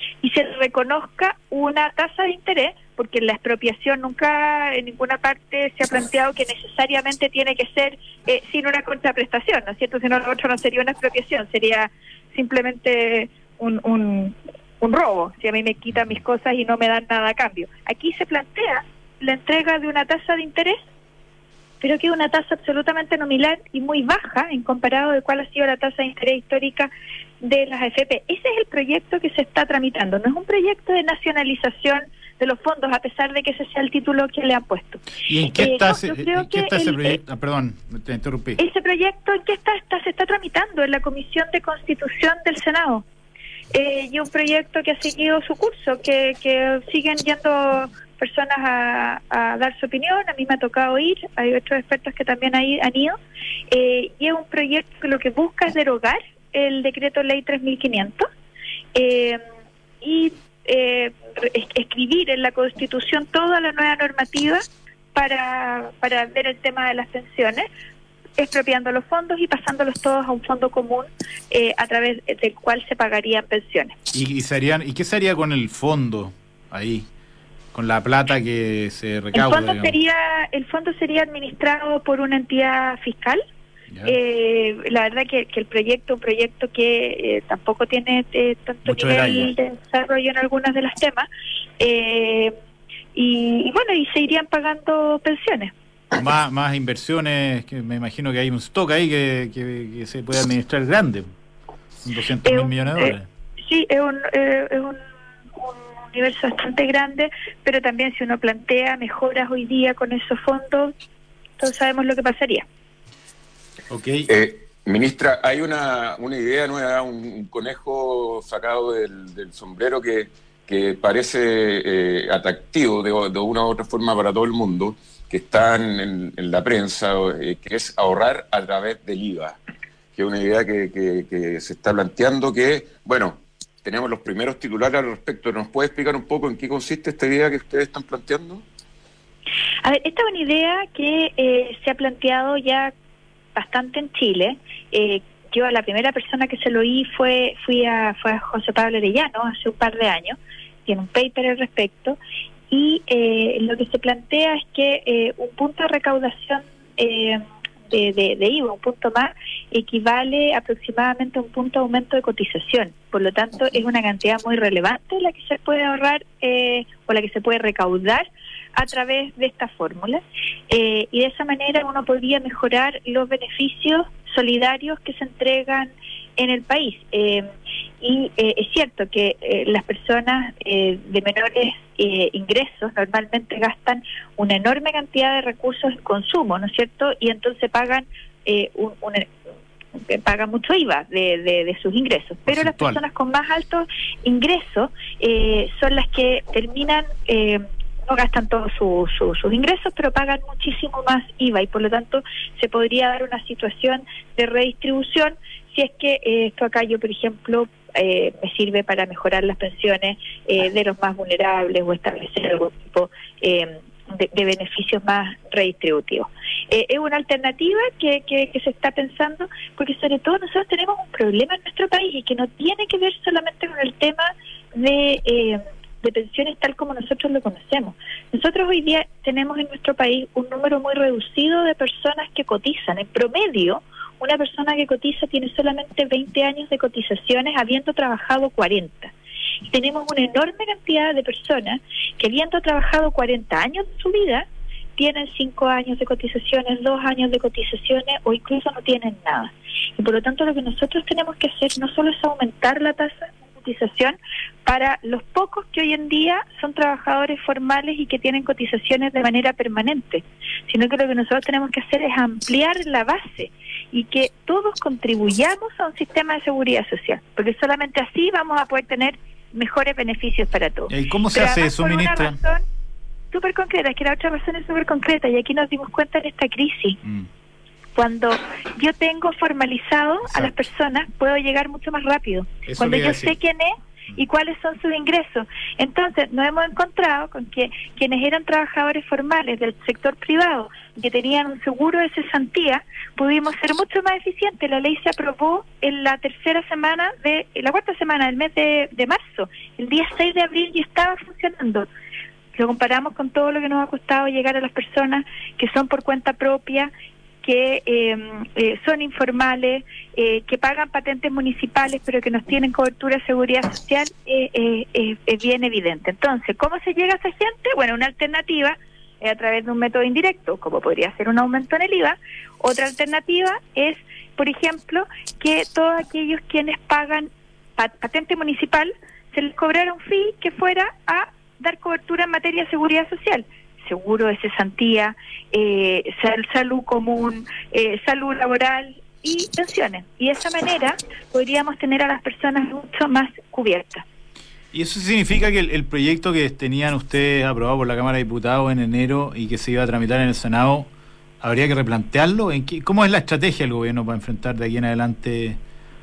y se reconozca una tasa de interés, porque la expropiación nunca en ninguna parte se ha planteado que necesariamente tiene que ser sin una contraprestación, ¿no es cierto? Si no, lo otro no sería una expropiación, sería simplemente un robo, si a mí me quitan mis cosas y no me dan nada a cambio. Aquí se plantea la entrega de una tasa de interés, pero que es una tasa absolutamente nominal y muy baja en comparado de cuál ha sido la tasa de interés histórica de las AFP. Ese es el proyecto que se está tramitando, no es un proyecto de nacionalización de los fondos, a pesar de que ese sea el título que le han puesto. ¿Y en qué está, ese proyecto? Perdón, te interrumpí. Ese proyecto, ¿en qué está? Se está tramitando en la Comisión de Constitución del Senado. Y un proyecto que ha seguido su curso, que siguen yendo personas a dar su opinión. A mí me ha tocado ir, hay otros expertos que también han ido, y es un proyecto que lo que busca es derogar el decreto ley 3500 y escribir en la Constitución toda la nueva normativa para ver el tema de las pensiones, expropiando los fondos y pasándolos todos a un fondo común a través del cual se pagarían pensiones. ¿Y qué sería con el fondo ahí? Con la plata que se recauda. El fondo sería administrado por una entidad fiscal. La verdad que el proyecto, un proyecto que tampoco tiene tanto mucho nivel de desarrollo en algunos de los temas, y bueno, y se irían pagando pensiones. Más inversiones, que me imagino que hay un stock ahí que se puede administrar grande, 200.000 millones de dólares. Sí, es un universo bastante grande, pero también si uno plantea mejoras hoy día con esos fondos, todos sabemos lo que pasaría. Okay. Ministra, hay una idea nueva, un conejo sacado del sombrero que parece atractivo de una u otra forma para todo el mundo, que está en la prensa, que es ahorrar a través del IVA, que es una idea que se está planteando, que, bueno, tenemos los primeros titulares al respecto. ¿Nos puede explicar un poco en qué consiste esta idea que ustedes están planteando? A ver, esta es una idea que se ha planteado ya bastante en Chile. Yo la primera persona que se lo oí fue a José Pablo Arellano hace un par de años. Tiene un paper al respecto y lo que se plantea es que un punto de recaudación de IVA, un punto más, equivale aproximadamente a un punto de aumento de cotización. Por lo tanto, es una cantidad muy relevante la que se puede ahorrar o la que se puede recaudar a través de esta fórmula. Y de esa manera uno podría mejorar los beneficios solidarios que se entregan en el país. Y es cierto que las personas de menores ingresos normalmente gastan una enorme cantidad de recursos en consumo, ¿no es cierto? Y entonces pagan pagan mucho IVA de sus ingresos. Pero las personas con más altos ingresos son las que terminan no gastan todos sus ingresos, pero pagan muchísimo más IVA, y por lo tanto se podría dar una situación de redistribución si es que esto acá yo, por ejemplo, me sirve para mejorar las pensiones de los más vulnerables o establecer algún tipo de beneficios más redistributivos. Es una alternativa que se está pensando, porque sobre todo nosotros tenemos un problema en nuestro país y que no tiene que ver solamente con el tema de pensiones tal como nosotros lo conocemos. Nosotros hoy día tenemos en nuestro país un número muy reducido de personas que cotizan. En promedio, una persona que cotiza tiene solamente 20 años de cotizaciones habiendo trabajado 40. Y tenemos una enorme cantidad de personas que habiendo trabajado 40 años de su vida, tienen 5 años de cotizaciones, 2 años de cotizaciones o incluso no tienen nada. Y por lo tanto lo que nosotros tenemos que hacer no solo es aumentar la tasa de cotización para los pocos que hoy en día son trabajadores formales y que tienen cotizaciones de manera permanente, sino que lo que nosotros tenemos que hacer es ampliar la base y que todos contribuyamos a un sistema de seguridad social, porque solamente así vamos a poder tener mejores beneficios para todos. ¿Y cómo se hace eso, ministra? Una razón súper concreta, es que la otra razón es súper concreta, y aquí nos dimos cuenta en esta crisis. Cuando yo tengo formalizado a las personas, puedo llegar mucho más rápido. Cuando yo sé quién es, y cuáles son sus ingresos. Entonces nos hemos encontrado con que quienes eran trabajadores formales del sector privado, que tenían un seguro de cesantía, pudimos ser mucho más eficientes. La ley se aprobó en la cuarta semana del mes de marzo. El día 6 de abril ya estaba funcionando. Lo comparamos con todo lo que nos ha costado llegar a las personas que son por cuenta propia, que son informales, que pagan patentes municipales pero que no tienen cobertura de seguridad social, es bien evidente. Entonces, ¿cómo se llega a esa gente? Bueno, una alternativa es a través de un método indirecto, como podría ser un aumento en el IVA. Otra alternativa es, por ejemplo, que todos aquellos quienes pagan patente municipal se les cobrara un fee que fuera a dar cobertura en materia de seguridad social, seguro de cesantía, salud común, salud laboral y pensiones. Y de esa manera podríamos tener a las personas mucho más cubiertas. ¿Y eso significa que el proyecto que tenían ustedes aprobado por la Cámara de Diputados en enero y que se iba a tramitar en el Senado, habría que replantearlo? ¿Cómo es la estrategia del gobierno para enfrentar de aquí en adelante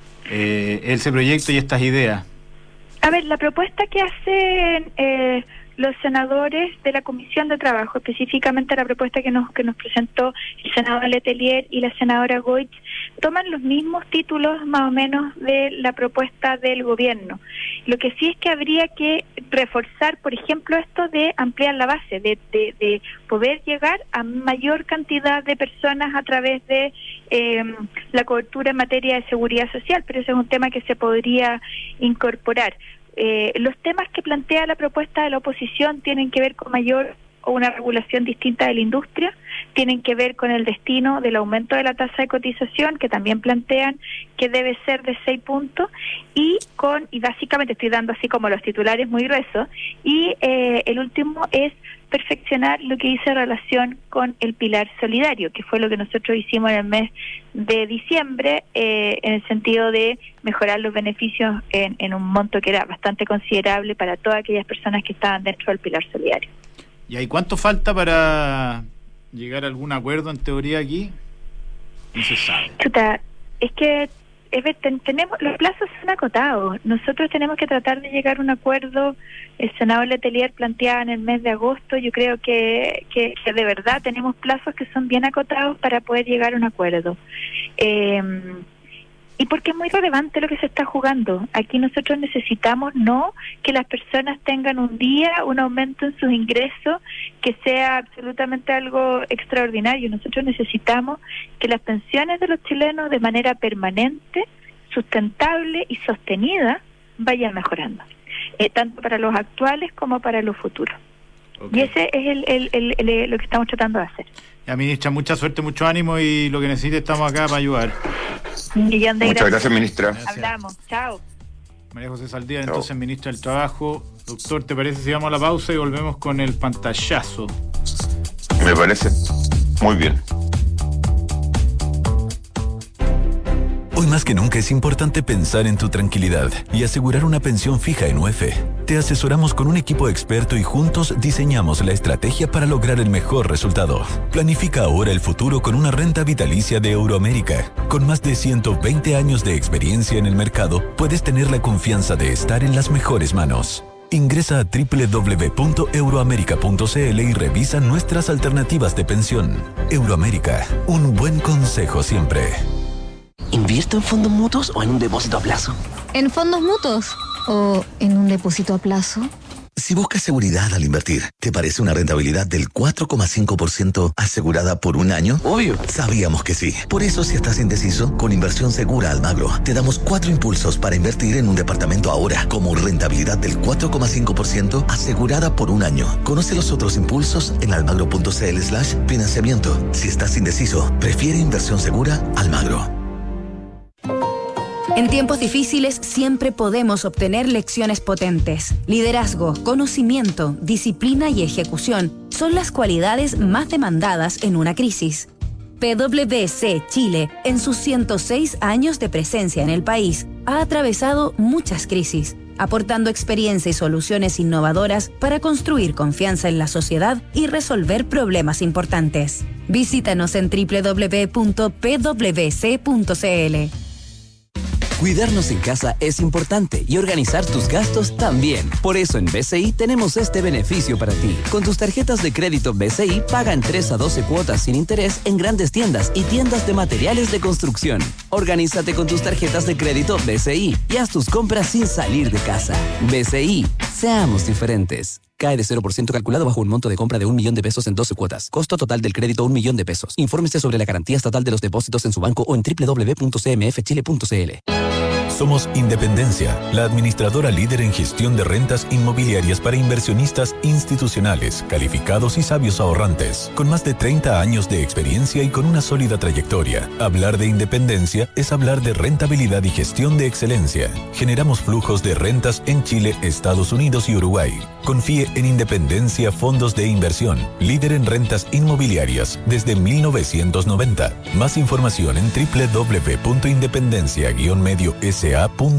ese proyecto y estas ideas? A ver, la propuesta que hacen los senadores de la Comisión de Trabajo, específicamente la propuesta que nos presentó el senador Letelier y la senadora Goich, toman los mismos títulos más o menos de la propuesta del gobierno. Lo que sí es que habría que reforzar, por ejemplo, esto de ampliar la base, de poder llegar a mayor cantidad de personas a través de la cobertura en materia de seguridad social, pero ese es un tema que se podría incorporar. Los temas que plantea la propuesta de la oposición tienen que ver con mayor o una regulación distinta de la industria, tienen que ver con el destino del aumento de la tasa de cotización, que también plantean que debe ser de 6 puntos, y básicamente estoy dando así como los titulares muy gruesos, y el último es perfeccionar lo que dice relación con el pilar solidario, que fue lo que nosotros hicimos en el mes de diciembre, en el sentido de mejorar los beneficios en un monto que era bastante considerable para todas aquellas personas que estaban dentro del pilar solidario. ¿Y ahí cuánto falta para llegar a algún acuerdo en teoría aquí? No se sabe. Chuta, es que tenemos los plazos son acotados. Nosotros tenemos que tratar de llegar a un acuerdo. El senador Letelier planteaba en el mes de agosto. Yo creo que de verdad tenemos plazos que son bien acotados para poder llegar a un acuerdo. Y porque es muy relevante lo que se está jugando. Aquí nosotros necesitamos no que las personas tengan un día un aumento en sus ingresos que sea absolutamente algo extraordinario. Nosotros necesitamos que las pensiones de los chilenos de manera permanente, sustentable y sostenida vayan mejorando, tanto para los actuales como para los futuros. Okay. Y ese es lo que estamos tratando de hacer. Ya, ministra, mucha suerte, mucho ánimo, y lo que necesite estamos acá para ayudar. Muchas gracias, ministra. Gracias. Hablamos, chao. María José Saldívar, entonces ministra del Trabajo. Doctor, ¿te parece si vamos a la pausa y volvemos con el pantallazo? Me parece muy bien. Hoy más que nunca es importante pensar en tu tranquilidad y asegurar una pensión fija en UF. Te asesoramos con un equipo experto y juntos diseñamos la estrategia para lograr el mejor resultado. Planifica ahora el futuro con una renta vitalicia de Euroamérica. Con más de 120 años de experiencia en el mercado, puedes tener la confianza de estar en las mejores manos. Ingresa a www.euroamerica.cl y revisa nuestras alternativas de pensión. Euroamérica, un buen consejo siempre. ¿Invierto en fondos mutuos o en un depósito a plazo? ¿En fondos mutuos o en un depósito a plazo? Si buscas seguridad al invertir, ¿te parece una rentabilidad del 4,5% asegurada por un año? Obvio. Sabíamos que sí. Por eso, si estás indeciso, con Inversión Segura Almagro, te damos 4 impulsos para invertir en un departamento ahora, como rentabilidad del 4,5% asegurada por un año. Conoce los otros impulsos en almagro.cl/financiamiento. Si estás indeciso, prefiere Inversión Segura Almagro. En tiempos difíciles siempre podemos obtener lecciones potentes. Liderazgo, conocimiento, disciplina y ejecución son las cualidades más demandadas en una crisis. PwC Chile, en sus 106 años de presencia en el país, ha atravesado muchas crisis, aportando experiencia y soluciones innovadoras para construir confianza en la sociedad y resolver problemas importantes. Visítanos en www.pwc.cl. Cuidarnos en casa es importante y organizar tus gastos también. Por eso en BCI tenemos este beneficio para ti. Con tus tarjetas de crédito BCI, paga en 3 a 12 cuotas sin interés en grandes tiendas y tiendas de materiales de construcción. Organízate con tus tarjetas de crédito BCI y haz tus compras sin salir de casa. BCI, seamos diferentes. Cae de 0% calculado bajo un monto de compra de 1 millón de pesos en 12 cuotas. Costo total del crédito 1 millón de pesos. Infórmese sobre la garantía estatal de los depósitos en su banco o en www.cmfchile.cl. Somos Independencia, la administradora líder en gestión de rentas inmobiliarias para inversionistas institucionales, calificados y sabios ahorrantes. Con más de 30 años de experiencia y con una sólida trayectoria, hablar de independencia es hablar de rentabilidad y gestión de excelencia. Generamos flujos de rentas en Chile, Estados Unidos y Uruguay. Confíe en Independencia Fondos de Inversión, líder en rentas inmobiliarias desde 1990. Más información en www.independencia-medio-sa.cl.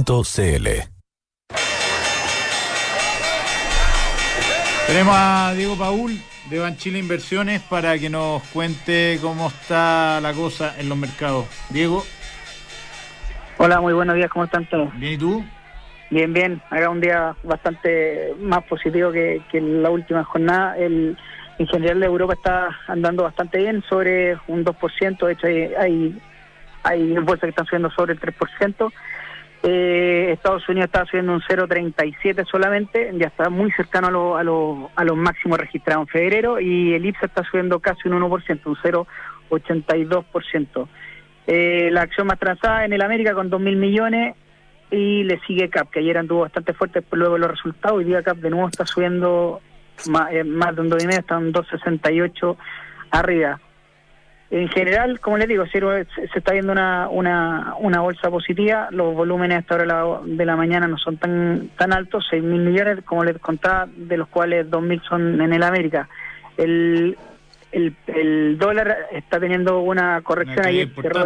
Tenemos a Diego Paul de Banchile Inversiones para que nos cuente cómo está la cosa en los mercados. Diego. Hola, muy buenos días, ¿cómo están todos? Bien, ¿y tú? Bien, bien. Acá un día bastante más positivo que en la última jornada. En general Europa está andando bastante bien, sobre un 2%. De hecho, hay bolsas que están subiendo sobre el 3%. Estados Unidos está subiendo un 0,37 solamente, ya está muy cercano a los máximos registrados en febrero, y el IPSA está subiendo casi un 1%, un 0,82%. La acción más transada en el América con 2.000 millones, y le sigue CAP, que ayer anduvo bastante fuerte luego de los resultados. Hoy día CAP de nuevo está subiendo más de un 2,5, está en 2,68 arriba. En general, como les digo, se está viendo una bolsa positiva. Los volúmenes a esta hora de la mañana no son tan altos, 6.000 millones, como les contaba, de los cuales 2.000 son en el América. El dólar está teniendo una corrección. Ayer cerró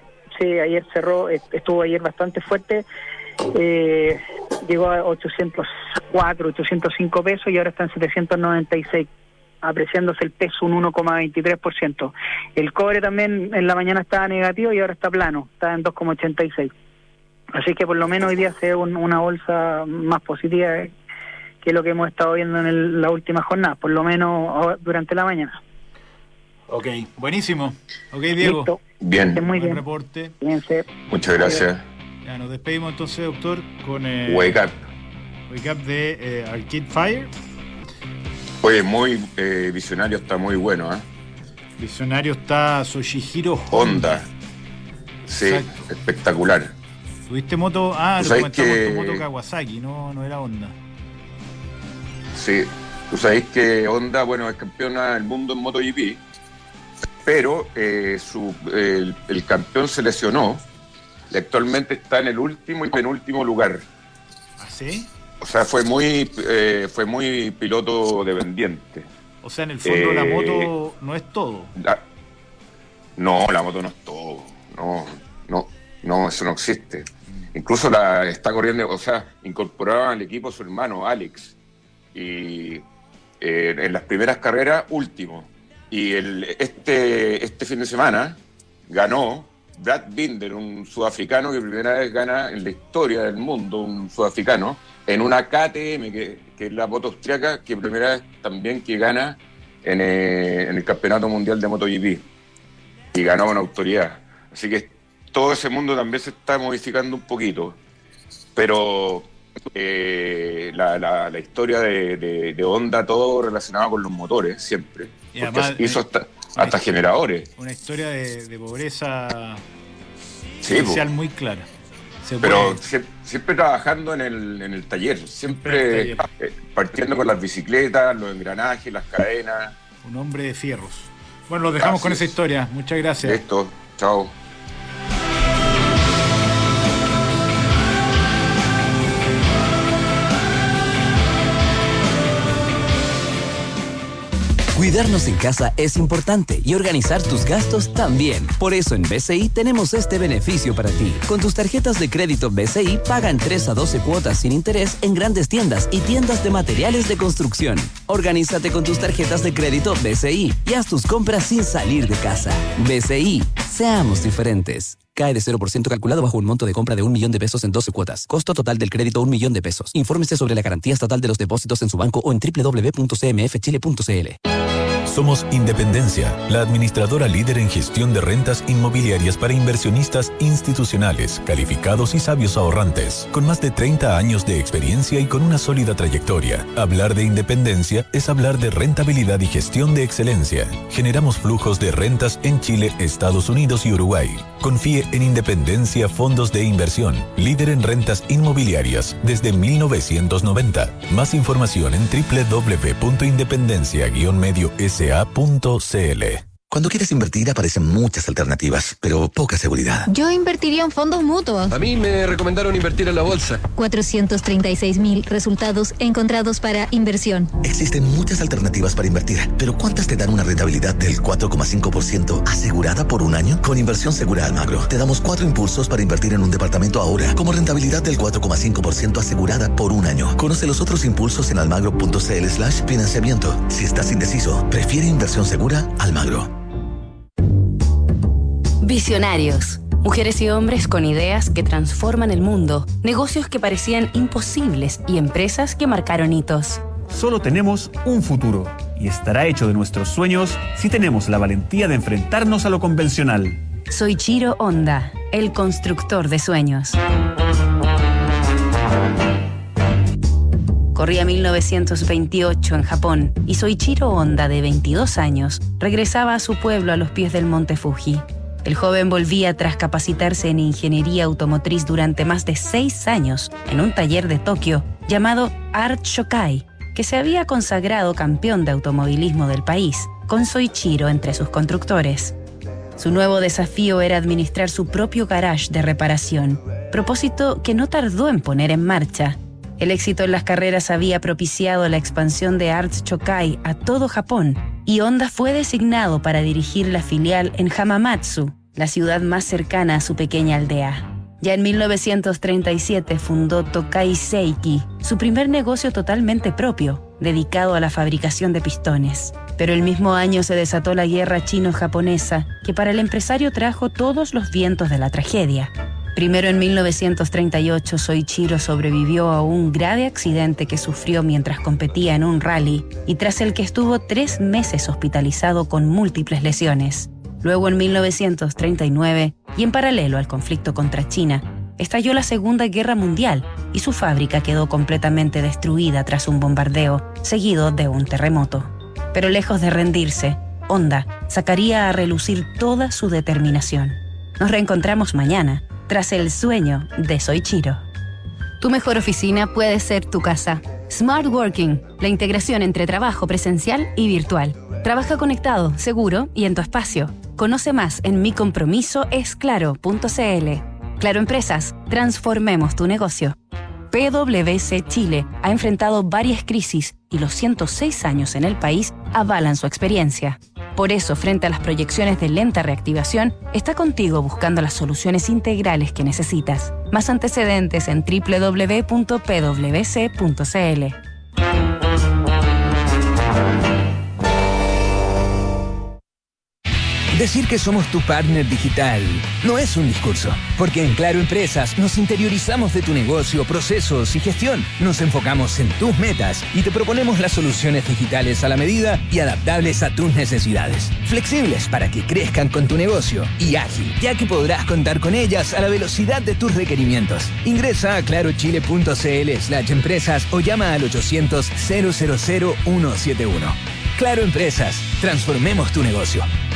estuvo ayer bastante fuerte. Llegó a 804, 805 pesos y ahora está en 796. Apreciándose el peso un 1,23%. El cobre también en la mañana estaba negativo y ahora está plano, está en 2,86. Así que por lo menos hoy día se ve una bolsa más positiva que lo que hemos estado viendo en la última jornada, por lo menos durante la mañana. Ok, buenísimo. Ok, Diego. Listo. Bien. Muy bien. Reporte. Fíjense. Muchas gracias. Ya, nos despedimos entonces, doctor, con Wake Up. Wake Up de Arcade Fire. Oye, muy visionario, está muy bueno, ¿eh? Visionario está Soshihiro Honda. Sí, exacto. Espectacular. ¿Tuviste moto? Ah, lo comentamos, tu moto Kawasaki, no era Honda. Sí, tú sabéis que Honda, bueno, es campeona del mundo en MotoGP, pero el campeón se lesionó y actualmente está en el último y penúltimo lugar. ¿Ah, sí? O sea, fue muy piloto dependiente. O sea, en el fondo la moto no es todo. No, la moto no es todo. No, eso no existe. Incluso está corriendo, o sea, incorporaba al equipo a su hermano, Alex. Y en las primeras carreras, último. Y este fin de semana ganó Brad Binder, un sudafricano que primera vez gana en la historia del mundo, un sudafricano, en una KTM, que es la moto austriaca, que primera vez también que gana en el Campeonato Mundial de MotoGP. Y ganó con autoridad. Así que todo ese mundo también se está modificando un poquito. Pero la historia de Honda, todo relacionado con los motores, siempre. Y además, hizo hasta generadores. Una historia de pobreza social muy clara. Pero siempre trabajando en el taller, siempre partiendo con las bicicletas, los engranajes, las cadenas. Un hombre de fierros. Bueno, los dejamos con esa historia. Muchas gracias. Listo, chao. Cuidarnos en casa es importante y organizar tus gastos también. Por eso en BCI tenemos este beneficio para ti. Con tus tarjetas de crédito BCI, paga en 3 a 12 cuotas sin interés en grandes tiendas y tiendas de materiales de construcción. Organízate con tus tarjetas de crédito BCI y haz tus compras sin salir de casa. BCI, seamos diferentes. Cae de 0% calculado bajo un monto de compra de 1 millón de pesos en 12 cuotas. Costo total del crédito 1 millón de pesos. Infórmese sobre la garantía estatal de los depósitos en su banco o en www.cmfchile.cl. Somos Independencia, la administradora líder en gestión de rentas inmobiliarias para inversionistas institucionales, calificados y sabios ahorrantes, con más de 30 años de experiencia y con una sólida trayectoria. Hablar de independencia es hablar de rentabilidad y gestión de excelencia. Generamos flujos de rentas en Chile, Estados Unidos y Uruguay. Confíe en Independencia Fondos de Inversión, líder en rentas inmobiliarias desde 1990. Más información en www.independencia-medio.sa.cl. Cuando quieres invertir aparecen muchas alternativas, pero poca seguridad. Yo invertiría en fondos mutuos. A mí me recomendaron invertir en la bolsa. 436.000 resultados encontrados para inversión. Existen muchas alternativas para invertir, pero ¿cuántas te dan una rentabilidad del 4,5% asegurada por un año? Con Inversión Segura Almagro, te damos 4 impulsos para invertir en un departamento ahora, como rentabilidad del 4,5% asegurada por un año. Conoce los otros impulsos en almagro.cl/financiamiento. Si estás indeciso, prefiere Inversión Segura Almagro. Visionarios. Mujeres y hombres con ideas que transforman el mundo, negocios que parecían imposibles y empresas que marcaron hitos. Solo tenemos un futuro y estará hecho de nuestros sueños si tenemos la valentía de enfrentarnos a lo convencional. Soichiro Honda, el constructor de sueños. Corría 1928 en Japón y Soichiro Honda, de 22 años, regresaba a su pueblo a los pies del monte Fuji. El joven volvía tras capacitarse en ingeniería automotriz durante más de 6 años en un taller de Tokio llamado Art Shokai, que se había consagrado campeón de automovilismo del país, con Soichiro entre sus constructores. Su nuevo desafío era administrar su propio garage de reparación, propósito que no tardó en poner en marcha. El éxito en las carreras había propiciado la expansión de Art Shokai a todo Japón, y Honda fue designado para dirigir la filial en Hamamatsu, la ciudad más cercana a su pequeña aldea. Ya en 1937 fundó Tokai Seiki, su primer negocio totalmente propio, dedicado a la fabricación de pistones. Pero el mismo año se desató la guerra chino-japonesa, que para el empresario trajo todos los vientos de la tragedia. Primero, en 1938, Soichiro sobrevivió a un grave accidente que sufrió mientras competía en un rally y tras el que estuvo 3 meses hospitalizado con múltiples lesiones. Luego, en 1939, y en paralelo al conflicto contra China, estalló la Segunda Guerra Mundial y su fábrica quedó completamente destruida tras un bombardeo, seguido de un terremoto. Pero lejos de rendirse, Honda sacaría a relucir toda su determinación. Nos reencontramos mañana, tras el sueño de Soichiro. Tu mejor oficina puede ser tu casa. Smart Working, la integración entre trabajo presencial y virtual. Trabaja conectado, seguro y en tu espacio. Conoce más en micompromisoesclaro.cl. Claro Empresas, transformemos tu negocio. PwC Chile ha enfrentado varias crisis y los 106 años en el país avalan su experiencia. Por eso, frente a las proyecciones de lenta reactivación, está contigo buscando las soluciones integrales que necesitas. Más antecedentes en www.pwc.cl. Decir que somos tu partner digital no es un discurso, porque en Claro Empresas nos interiorizamos de tu negocio, procesos y gestión. Nos enfocamos en tus metas y te proponemos las soluciones digitales a la medida y adaptables a tus necesidades. Flexibles para que crezcan con tu negocio y ágil, ya que podrás contar con ellas a la velocidad de tus requerimientos. Ingresa a clarochile.cl/empresas o llama al 800 000 171. Claro Empresas, transformemos tu negocio.